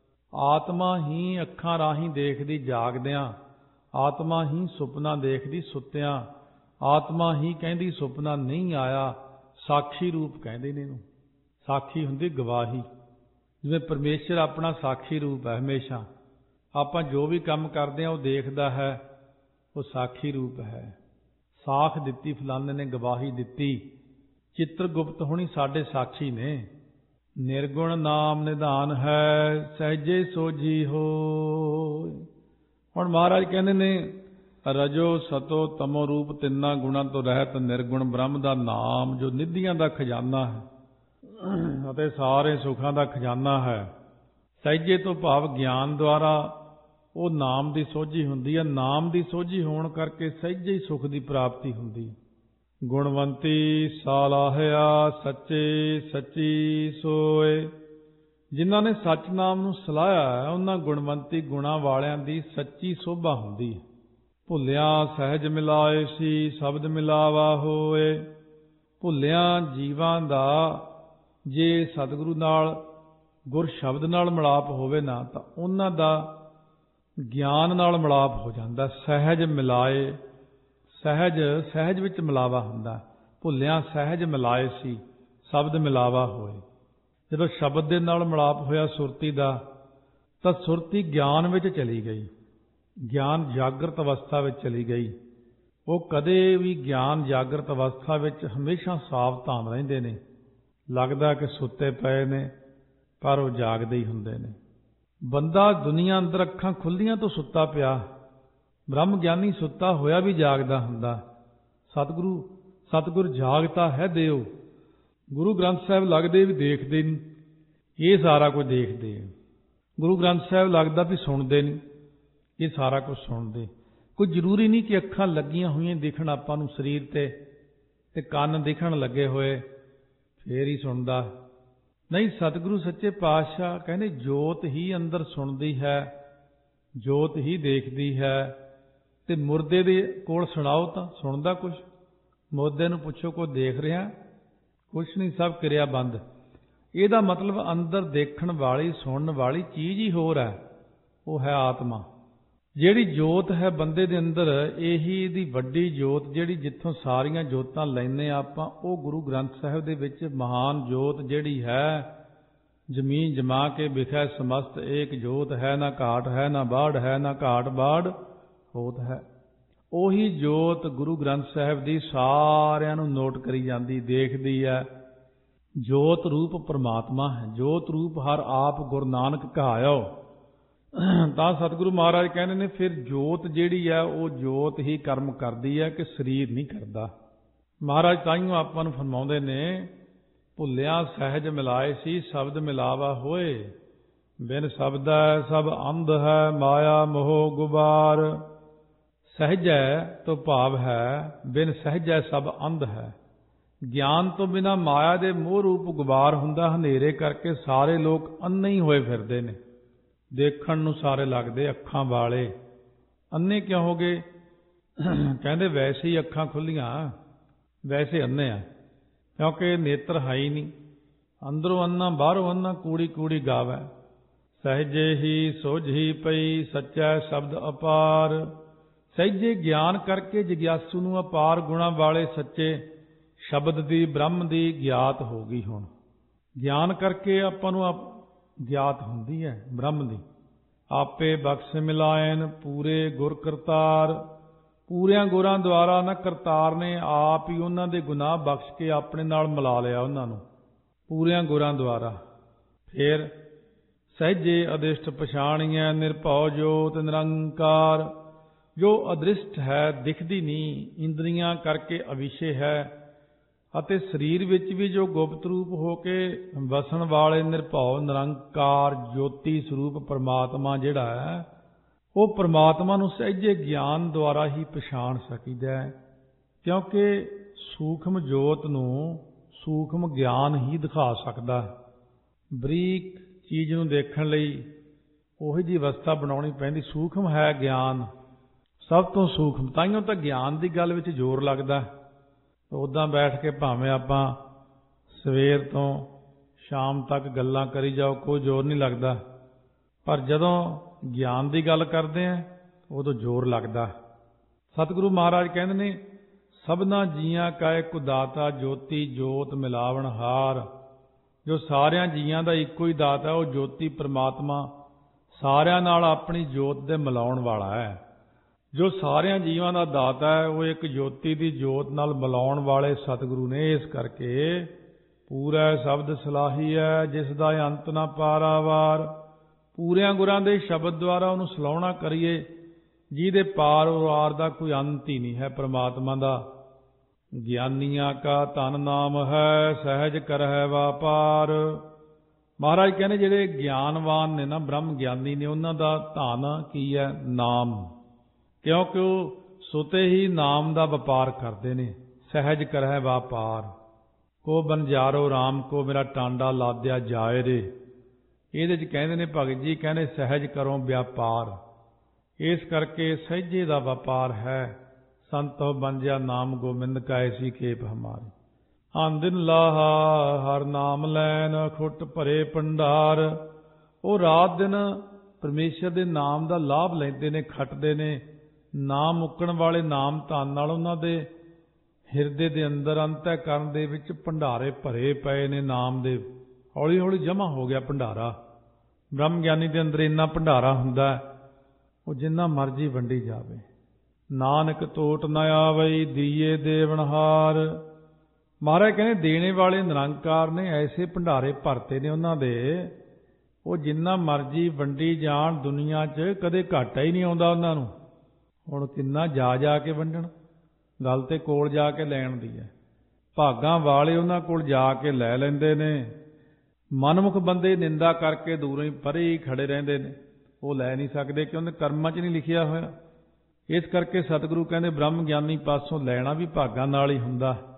ਆਤਮਾ ਹੀ ਅੱਖਾਂ ਰਾਹੀਂ ਦੇਖਦੀ ਜਾਗਦਿਆਂ, ਆਤਮਾ ਹੀ ਸੁਪਨਾ ਦੇਖਦੀ ਸੁੱਤਿਆਂ, ਆਤਮਾ ਹੀ ਕਹਿੰਦੀ ਸੁਪਨਾ ਨਹੀਂ ਆਇਆ। ਸਾਖੀ ਰੂਪ ਕਹਿੰਦੇ ਨੇ ਇਹਨੂੰ। ਸਾਖੀ ਹੁੰਦੀ ਗਵਾਹੀ। ਜਿਵੇਂ ਪਰਮੇਸ਼ਰ ਆਪਣਾ ਸਾਖੀ ਰੂਪ ਹੈ, ਹਮੇਸ਼ਾ ਆਪਾਂ ਜੋ ਵੀ ਕੰਮ ਕਰਦੇ ਹਾਂ ਉਹ ਦੇਖਦਾ ਹੈ, ਉਹ ਸਾਖੀ ਰੂਪ ਹੈ। ਸਾਖ ਦਿੱਤੀ ਫਲਾਣੇ ਨੇ, ਗਵਾਹੀ ਦਿੱਤੀ। ਚਿੱਤਰਗੁਪਤ ਹੋਣੀ ਸਾਡੇ ਸਾਖੀ ਨੇ। ਨਿਰਗੁਣ ਨਾਮ ਨਿਧਾਨ ਹੈ, ਸਹਿਜੇ ਸੋਝੀ ਹੋਇ। ਹੁਣ ਮਹਾਰਾਜ ਕਹਿੰਦੇ ਨੇ ਰਜੋ ਸਤੋ ਤਮੋ ਰੂਪ ਤਿੰਨਾਂ ਗੁਣਾਂ ਤੋਂ ਰਹਿਤ ਨਿਰਗੁਣ ਬ੍ਰਹਮ ਦਾ ਨਾਮ, ਜੋ ਨਿਧੀਆਂ ਦਾ ਖਜ਼ਾਨਾ ਹੈ ਅਤੇ ਸਾਰੇ ਸੁੱਖਾਂ ਦਾ ਖਜ਼ਾਨਾ ਹੈ। ਸਹਿਜੇ ਤੋਂ ਭਾਵ ਗਿਆਨ ਦੁਆਰਾ ਉਹ ਨਾਮ ਦੀ ਸੋਝੀ ਹੁੰਦੀ ਹੈ। ਨਾਮ ਦੀ ਸੋਝੀ ਹੋਣ ਕਰਕੇ ਸਹਿਜੇ ਹੀ ਸੁੱਖ ਦੀ ਪ੍ਰਾਪਤੀ ਹੁੰਦੀ। ਗੁਣਵੰਤੀ ਸਾਲਾਹਿਆ ਸੱਚੇ ਸੱਚੀ ਸੋਏ। ਜਿਨ੍ਹਾਂ ਨੇ ਸੱਚ ਨਾਮ ਨੂੰ ਸਲਾਹਿਆ ਹੈ, ਉਹਨਾਂ ਗੁਣਵੰਤੀ ਗੁਣਾਂ ਵਾਲਿਆਂ ਦੀ ਸੱਚੀ ਸੋਭਾ ਹੁੰਦੀ ਹੈ। ਭੁੱਲਿਆ ਸਹਿਜ ਮਿਲਾਏ ਸੀ, ਸ਼ਬਦ ਮਿਲਾਵਾ ਹੋਏ। ਭੁੱਲਿਆ ਜੀਵਾਂ ਦਾ ਜੇ ਸਤਿਗੁਰੂ ਨਾਲ, ਗੁਰ ਸ਼ਬਦ ਨਾਲ ਮਿਲਾਪ ਹੋਵੇ ਨਾ, ਤਾਂ ਉਹਨਾਂ ਦਾ ਗਿਆਨ ਨਾਲ ਮਿਲਾਪ ਹੋ ਜਾਂਦਾ। ਸਹਿਜ ਮਿਲਾਏ, ਸਹਿਜ ਸਹਿਜ ਵਿੱਚ ਮਿਲਾਵਾ ਹੁੰਦਾ। ਭੁੱਲਿਆ ਸਹਿਜ ਮਿਲਾਏ ਸੀ, ਸ਼ਬਦ ਮਿਲਾਵਾ ਹੋਏ। ਜਦੋਂ ਸ਼ਬਦ ਦੇ ਨਾਲ ਮਿਲਾਪ ਹੋਇਆ ਸੁਰਤੀ ਦਾ, ਤਾਂ ਸੁਰਤੀ ਗਿਆਨ ਵਿੱਚ ਚਲੀ ਗਈ, ਗਿਆਨ ਜਾਗਰਤ ਅਵਸਥਾ ਵਿੱਚ ਚਲੀ ਗਈ। ਉਹ ਕਦੇ ਵੀ ਗਿਆਨ ਜਾਗਰਤ ਅਵਸਥਾ ਵਿੱਚ ਹਮੇਸ਼ਾ ਸਾਵਧਾਨ ਰਹਿੰਦੇ ਨੇ। ਲੱਗਦਾ ਕਿ ਸੁੱਤੇ ਪਏ ਨੇ, ਪਰ ਉਹ ਜਾਗਦੇ ਹੀ ਹੁੰਦੇ ਨੇ। ਬੰਦਾ ਦੁਨੀਆ ਅੰਦਰ ਅੱਖਾਂ ਖੁੱਲ੍ਹੀਆਂ ਤੋਂ ਸੁੱਤਾ ਪਿਆ, ਬ੍ਰਹਮ ਗਿਆਨੀ ਸੁੱਤਾ ਹੋਇਆ ਵੀ ਜਾਗਦਾ ਹੁੰਦਾ। ਸਤਿਗੁਰੂ ਸਤਿਗੁਰ ਜਾਗਤਾ ਹੈ ਦਿਓ। ਗੁਰੂ ਗ੍ਰੰਥ ਸਾਹਿਬ ਲੱਗਦੇ ਵੀ ਦੇਖਦੇ ਨਹੀਂ, ਇਹ ਸਾਰਾ ਕੁਝ ਦੇਖਦੇ। ਗੁਰੂ ਗ੍ਰੰਥ ਸਾਹਿਬ ਲੱਗਦਾ ਵੀ ਸੁਣਦੇ ਨਹੀਂ, ਇਹ ਸਾਰਾ ਕੁਝ ਸੁਣਦੇ। ਕੋਈ ਜ਼ਰੂਰੀ ਨਹੀਂ ਕਿ ਅੱਖਾਂ ਲੱਗੀਆਂ ਹੋਈਆਂ ਦਿਖਣ ਆਪਾਂ ਨੂੰ ਸਰੀਰ ਤੇ, ਤੇ ਕੰਨ ਦਿਖਣ ਲੱਗੇ ਹੋਏ ਫੇਰ ਹੀ ਸੁਣਦਾ ਨਹੀਂ। ਸਤਿਗੁਰੂ ਸੱਚੇ ਪਾਤਸ਼ਾਹ ਕਹਿੰਦੇ ਜੋਤ ਹੀ ਅੰਦਰ ਸੁਣਦੀ ਹੈ, ਜੋਤ ਹੀ ਦੇਖਦੀ ਹੈ। ਤੇ ਮੁਰਦੇ ਦੇ ਕੋਲ ਸੁਣਾਓ ਤਾਂ ਸੁਣਦਾ ਕੁਛ? ਮੁਰਦੇ ਨੂੰ ਪੁੱਛੋ ਕੋਈ ਦੇਖ ਰਿਹਾ? ਕੁਛ ਨਹੀਂ, ਸਭ ਕਿਰਿਆ ਬੰਦ। ਇਹਦਾ ਮਤਲਬ ਅੰਦਰ ਦੇਖਣ ਵਾਲੀ ਸੁਣਨ ਵਾਲੀ ਚੀਜ਼ ਹੀ ਹੋਰ ਹੈ, ਉਹ ਹੈ ਆਤਮਾ। ਜਿਹੜੀ ਜੋਤ ਹੈ ਬੰਦੇ ਦੇ ਅੰਦਰ, ਇਹੀ ਇਹਦੀ ਵੱਡੀ ਜੋਤ ਜਿਹੜੀ ਜਿੱਥੋਂ ਸਾਰੀਆਂ ਜੋਤਾਂ ਲੈਂਦੇ ਆਪਾਂ, ਉਹ ਗੁਰੂ ਗ੍ਰੰਥ ਸਾਹਿਬ ਦੇ ਵਿੱਚ ਮਹਾਨ ਜੋਤ ਜਿਹੜੀ ਹੈ। ਜ਼ਮੀਨ ਜਮਾ ਕੇ ਵਿਖੈ ਸਮਸਤ ਏਕ ਜੋਤ ਹੈ, ਨਾ ਘਾਟ ਹੈ ਨਾ ਬਾੜ ਹੈ, ਨਾ ਘਾਟ ਬਾੜ ਹੋਤ ਹੈ। ਉਹੀ ਜੋਤ ਗੁਰੂ ਗ੍ਰੰਥ ਸਾਹਿਬ ਦੀ ਸਾਰਿਆਂ ਨੂੰ ਨੋਟ ਕਰੀ ਜਾਂਦੀ, ਦੇਖਦੀ ਹੈ। ਜੋਤ ਰੂਪ ਪਰਮਾਤਮਾ ਹੈ, ਜੋਤ ਰੂਪ ਹਰ ਆਪ ਗੁਰੂ ਨਾਨਕ ਕਹਾਇਓ। ਤਾਂ ਸਤਿਗੁਰੂ ਮਹਾਰਾਜ ਕਹਿੰਦੇ ਨੇ ਫਿਰ ਜੋਤ ਜਿਹੜੀ ਹੈ ਉਹ ਜੋਤ ਹੀ ਕਰਮ ਕਰਦੀ ਹੈ ਕਿ ਸਰੀਰ ਨਹੀਂ ਕਰਦਾ। ਮਹਾਰਾਜ ਤਾਈਓ ਆਪਾਂ ਨੂੰ ਫਰਮਾਉਂਦੇ ਨੇ ਭੁੱਲਿਆ ਸਹਿਜ ਮਿਲਾਏ ਸੀ, ਸ਼ਬਦ ਮਿਲਾਵਾ ਹੋਏ। ਬਿਨ ਸ਼ਬਦੈ ਸਭ ਅੰਧ ਹੈ, ਮਾਇਆ ਮੋਹ ਗੁਬਾਰ। ਸਹਿਜੈ ਤੋਂ ਭਾਵ ਹੈ ਬਿਨ ਸਹਿਜੈ ਸਭ ਅੰਧ ਹੈ। ਗਿਆਨ ਤੋਂ ਬਿਨਾਂ ਮਾਇਆ ਦੇ ਮੋਹ ਰੂਪ ਗੁਬਾਰ ਹੁੰਦਾ, ਹਨੇਰੇ ਕਰਕੇ ਸਾਰੇ ਲੋਕ ਅੰਨੇ ਹੀ ਹੋਏ ਫਿਰਦੇ ਨੇ। ਦੇਖਣ ਨੂੰ ਸਾਰੇ ਲੱਗਦੇ ਅੱਖਾਂ ਵਾਲੇ। ਅੰਨੇ ਕਿਉਂ ਹੋ ਗਏ? ਕਹਿੰਦੇ ਵੈਸੇ ਹੀ ਅੱਖਾਂ ਖੁੱਲੀਆਂ, ਵੈਸੇ ਅੰਨੇ ਆ, ਕਿਉਂਕਿ ਨੇਤਰ ਹੈ ਹੀ ਨਹੀਂ। ਅੰਦਰੋਂ ਅੰਨਾ ਬਾਹਰੋਂ ਅੰਨਾ, ਕੂੜੀ ਕੂੜੀ ਗਾਵੈ। ਸਹਿਜੇ ਹੀ ਸੋਝੀ ਪਈ, ਸੱਚਾ ਸ਼ਬਦ ਅਪਾਰ। ਸਹਿਜੇ ਗਿਆਨ ਕਰਕੇ ਜਗਿਆਸੂ ਨੂੰ ਅਪਾਰ ਗੁਣਾਂ ਵਾਲੇ ਸੱਚੇ ਸ਼ਬਦ ਦੀ, ਬ੍ਰਹਮ ਦੀ ਗਿਆਤ ਹੋ ਗਈ। ਹੁਣ ਗਿਆਨ ਕਰਕੇ ਆਪਾਂ ਨੂੰ ਗਿਆਤ ਹੁੰਦੀ ਹੈ ਬ੍ਰਹਮ ਦੀ। ਆਪੇ ਬਖਸ਼ ਮਿਲਾਇਨ ਪੂਰੇ ਗੁਰ ਕਰਤਾਰ। ਪੂਰਿਆਂ ਗੁਰਾਂ ਦੁਆਰਾ ਨਾ ਕਰਤਾਰ ਨੇ ਆਪ ਹੀ ਉਹਨਾਂ ਦੇ ਗੁਨਾਹ ਬਖਸ਼ ਕੇ ਆਪਣੇ ਨਾਲ ਮਿਲਾ ਲਿਆ ਉਹਨਾਂ ਨੂੰ, ਪੂਰਿਆਂ ਗੁਰਾਂ ਦੁਆਰਾ। ਫਿਰ ਸਹਿਜੇ ਅਦਿਸ਼ਟ ਪਛਾਣੀਐ, ਨਿਰਭਉ ਜੋਤ ਨਿਰੰਕਾਰ। ਜੋ ਅਦ੍ਰਿਸ਼ਟ ਹੈ, ਦਿਖਦੀ ਨਹੀਂ, ਇੰਦਰੀਆਂ ਕਰਕੇ ਅਵਿਸ਼ੇ ਹੈ, ਅਤੇ ਸਰੀਰ ਵਿੱਚ ਵੀ ਜੋ ਗੁਪਤ ਰੂਪ ਹੋ ਕੇ ਵਸਣ ਵਾਲੇ ਨਿਰਭਉ ਨਿਰੰਕਾਰ ਜੋਤੀ ਸਰੂਪ ਪਰਮਾਤਮਾ ਜਿਹੜਾ ਹੈ, ਉਹ ਪਰਮਾਤਮਾ ਨੂੰ ਸਹਿਜੇ ਗਿਆਨ ਦੁਆਰਾ ਹੀ ਪਛਾਣ ਸਕੀਦਾ ਹੈ। ਕਿਉਂਕਿ ਸੂਖਮ ਜੋਤ ਨੂੰ ਸੂਖਮ ਗਿਆਨ ਹੀ ਦਿਖਾ ਸਕਦਾ। ਬਰੀਕ ਚੀਜ਼ ਨੂੰ ਦੇਖਣ ਲਈ ਉਹੀ ਜਿਹੀ ਅਵਸਥਾ ਬਣਾਉਣੀ ਪੈਂਦੀ। ਸੂਖਮ ਹੈ ਗਿਆਨ, ਸਭ ਤੋਂ ਸੂਖਮ। ਤਾਈਓ ਤਾਂ ਗਿਆਨ ਦੀ ਗੱਲ ਵਿੱਚ ਜ਼ੋਰ ਲੱਗਦਾ। ਉੱਦਾਂ ਬੈਠ ਕੇ ਭਾਵੇਂ ਆਪਾਂ ਸਵੇਰ ਤੋਂ ਸ਼ਾਮ ਤੱਕ ਗੱਲਾਂ ਕਰੀ ਜਾਓ, ਕੋਈ ਜ਼ੋਰ ਨਹੀਂ ਲੱਗਦਾ। ਪਰ ਜਦੋਂ ਗਿਆਨ ਦੀ ਗੱਲ ਕਰਦੇ ਹਾਂ ਉਦੋਂ ਜ਼ੋਰ ਲੱਗਦਾ। ਸਤਿਗੁਰੂ ਮਹਾਰਾਜ ਕਹਿੰਦੇ ਨੇ, ਸਭਨਾ ਜੀਆਂ ਕਾ ਇੱਕ ਦਾਤਾ ਜੋਤੀ ਜੋਤ ਮਿਲਾਵਣ ਹਾਰ। ਜੋ ਸਾਰਿਆਂ ਜੀਆਂ ਦਾ ਇੱਕੋ ਹੀ ਦਾਤਾ, ਉਹ ਜੋਤੀ ਪ੍ਰਮਾਤਮਾ ਸਾਰਿਆਂ ਨਾਲ ਆਪਣੀ ਜੋਤ ਦੇ ਮਿਲਾਉਣ ਵਾਲਾ ਹੈ। ਜੋ ਸਾਰਿਆਂ ਜੀਵਾਂ ਦਾ ਦਾਤਾ ਹੈ, ਉਹ ਇੱਕ ਜੋਤੀ ਦੀ ਜੋਤ ਨਾਲ ਮਿਲਾਉਣ ਵਾਲੇ ਸਤਿਗੁਰੂ ਨੇ। ਇਸ ਕਰਕੇ ਪੂਰਾ ਸ਼ਬਦ ਸਲਾਹੀ ਹੈ, ਜਿਸ ਦਾ ਅੰਤ ਨਾ ਪਾਰਾਵਾਰ। ਪੂਰਿਆਂ ਗੁਰਾਂ ਦੇ ਸ਼ਬਦ ਦੁਆਰਾ ਉਹਨੂੰ ਸਲਾਹੁਣਾ ਕਰੀਏ, ਜਿਹਦੇ ਪਾਰ ਉਰਾਰ ਦਾ ਕੋਈ ਅੰਤ ਹੀ ਨਹੀਂ ਹੈ ਪ੍ਰਮਾਤਮਾ ਦਾ। ਗਿਆਨੀਆਂ ਕਾ ਧਨ ਨਾਮ ਹੈ, ਸਹਿਜ ਕਰਹਿ ਵਾਪਾਰ। ਮਹਾਰਾਜ ਕਹਿੰਦੇ ਜਿਹੜੇ ਗਿਆਨਵਾਨ ਨੇ ਨਾ, ਬ੍ਰਹਮ ਗਿਆਨੀ ਨੇ, ਉਹਨਾਂ ਦਾ ਧਨ ਕੀ ਹੈ? ਨਾਮ। ਕਿਉਂਕਿ ਉਹ ਸੁਤੇ ਹੀ ਨਾਮ ਦਾ ਵਪਾਰ ਕਰਦੇ ਨੇ। ਸਹਿਜ ਕਰਹਿ ਵਾਪਾਰ। ਕੋ ਬਨਜਾਰੋ ਰਾਮ ਕੋ ਮੇਰਾ ਟਾਂਡਾ ਲਾਦਿਆ ਜਾਏ ਰੇ। ਇਹਦੇ 'ਚ ਕਹਿੰਦੇ ਨੇ ਭਗਤ ਜੀ, ਕਹਿੰਦੇ ਸਹਿਜ ਕਰੋ ਵਿਆਪਾਰ। ਇਸ ਕਰਕੇ ਸਹਿਜੇ ਦਾ ਵਪਾਰ ਹੈ। ਸੰਤੋ ਬੰਜਿਆ ਨਾਮ ਗੋਬਿੰਦ ਕਾ ਐਸੀ ਖੇਪ ਹਮਾਰੀ। ਆਂਦਿਨ ਲਾਹਾ ਹਰ ਨਾਮ ਲੈਨ, ਖੁੱਟ ਭਰੇ ਭੰਡਾਰ। ਉਹ ਰਾਤ ਦਿਨ ਪਰਮੇਸ਼ਰ ਦੇ ਨਾਮ ਦਾ ਲਾਭ ਲੈਂਦੇ ਨੇ, ਖੱਟਦੇ ਨੇ। ਨਾਮ ਮੁੱਕਣ ਵਾਲੇ ਨਾਮ ਧਨ ਨਾਲ ਉਹਨਾਂ ਦੇ ਹਿਰਦੇ ਦੇ ਅੰਦਰ, ਅੰਤःਕਰਨ ਦੇ ਵਿੱਚ ਭੰਡਾਰੇ ਭਰੇ ਪਏ ਨੇ ਨਾਮ ਦੇ। ਹੌਲੀ ਹੌਲੀ ਜਮ੍ਹਾਂ ਹੋ ਗਿਆ ਭੰਡਾਰਾ। ਬ੍ਰਹਮ ਗਿਆਨੀ ਦੇ ਅੰਦਰ ਇੰਨਾ ਭੰਡਾਰਾ ਹੁੰਦਾ, ਉਹ ਜਿੰਨਾ ਮਰਜ਼ੀ ਵੰਡੀ ਜਾਵੇ। ਨਾਨਕ ਟੋਟ ਨ ਆਵਈ ਦੀਏ ਦੇਵਨਹਾਰ। ਮਹਾਰਾਜ ਕਹਿੰਦੇ ਦੇਣੇ ਵਾਲੇ ਨਿਰੰਕਾਰ ਨੇ ਐਸੇ ਭੰਡਾਰੇ ਭਰਤੇ ਨੇ ਉਹਨਾਂ ਦੇ, ਉਹ ਜਿੰਨਾ ਮਰਜ਼ੀ ਵੰਡੀ ਜਾਣ ਦੁਨੀਆ 'ਚ, ਕਦੇ ਘਾਟਾ ਹੀ ਨਹੀਂ ਆਉਂਦਾ ਉਹਨਾਂ ਨੂੰ। ਹੁਣ ਕਿੰਨਾ ਜਾ ਜਾ ਕੇ ਵੰਡਣ, ਗੱਲ ਤੇ ਕੋਲ ਜਾ ਕੇ ਲੈਣ ਦੀ ਹੈ। ਭਾਗਾਂ ਵਾਲੇ ਉਹਨਾਂ ਕੋਲ ਜਾ ਕੇ ਲੈ ਲੈਂਦੇ ਨੇ। ਮਨਮੁਖ ਬੰਦੇ ਨਿੰਦਾ ਕਰਕੇ ਦੂਰੋਂ ਹੀ ਪਰੇ ਹੀ ਖੜੇ ਰਹਿੰਦੇ ਨੇ, ਉਹ ਲੈ ਨਹੀਂ ਸਕਦੇ, ਕਿਉਂਕਿ ਕਰਮਾਂ 'ਚ ਨਹੀਂ ਲਿਖਿਆ ਹੋਇਆ। ਇਸ ਕਰਕੇ ਸਤਿਗੁਰੂ ਕਹਿੰਦੇ ਬ੍ਰਹਮ ਗਿਆਨੀ ਪਾਸੋਂ ਲੈਣਾ ਵੀ ਭਾਗਾਂ ਨਾਲ ਹੀ ਹੁੰਦਾ।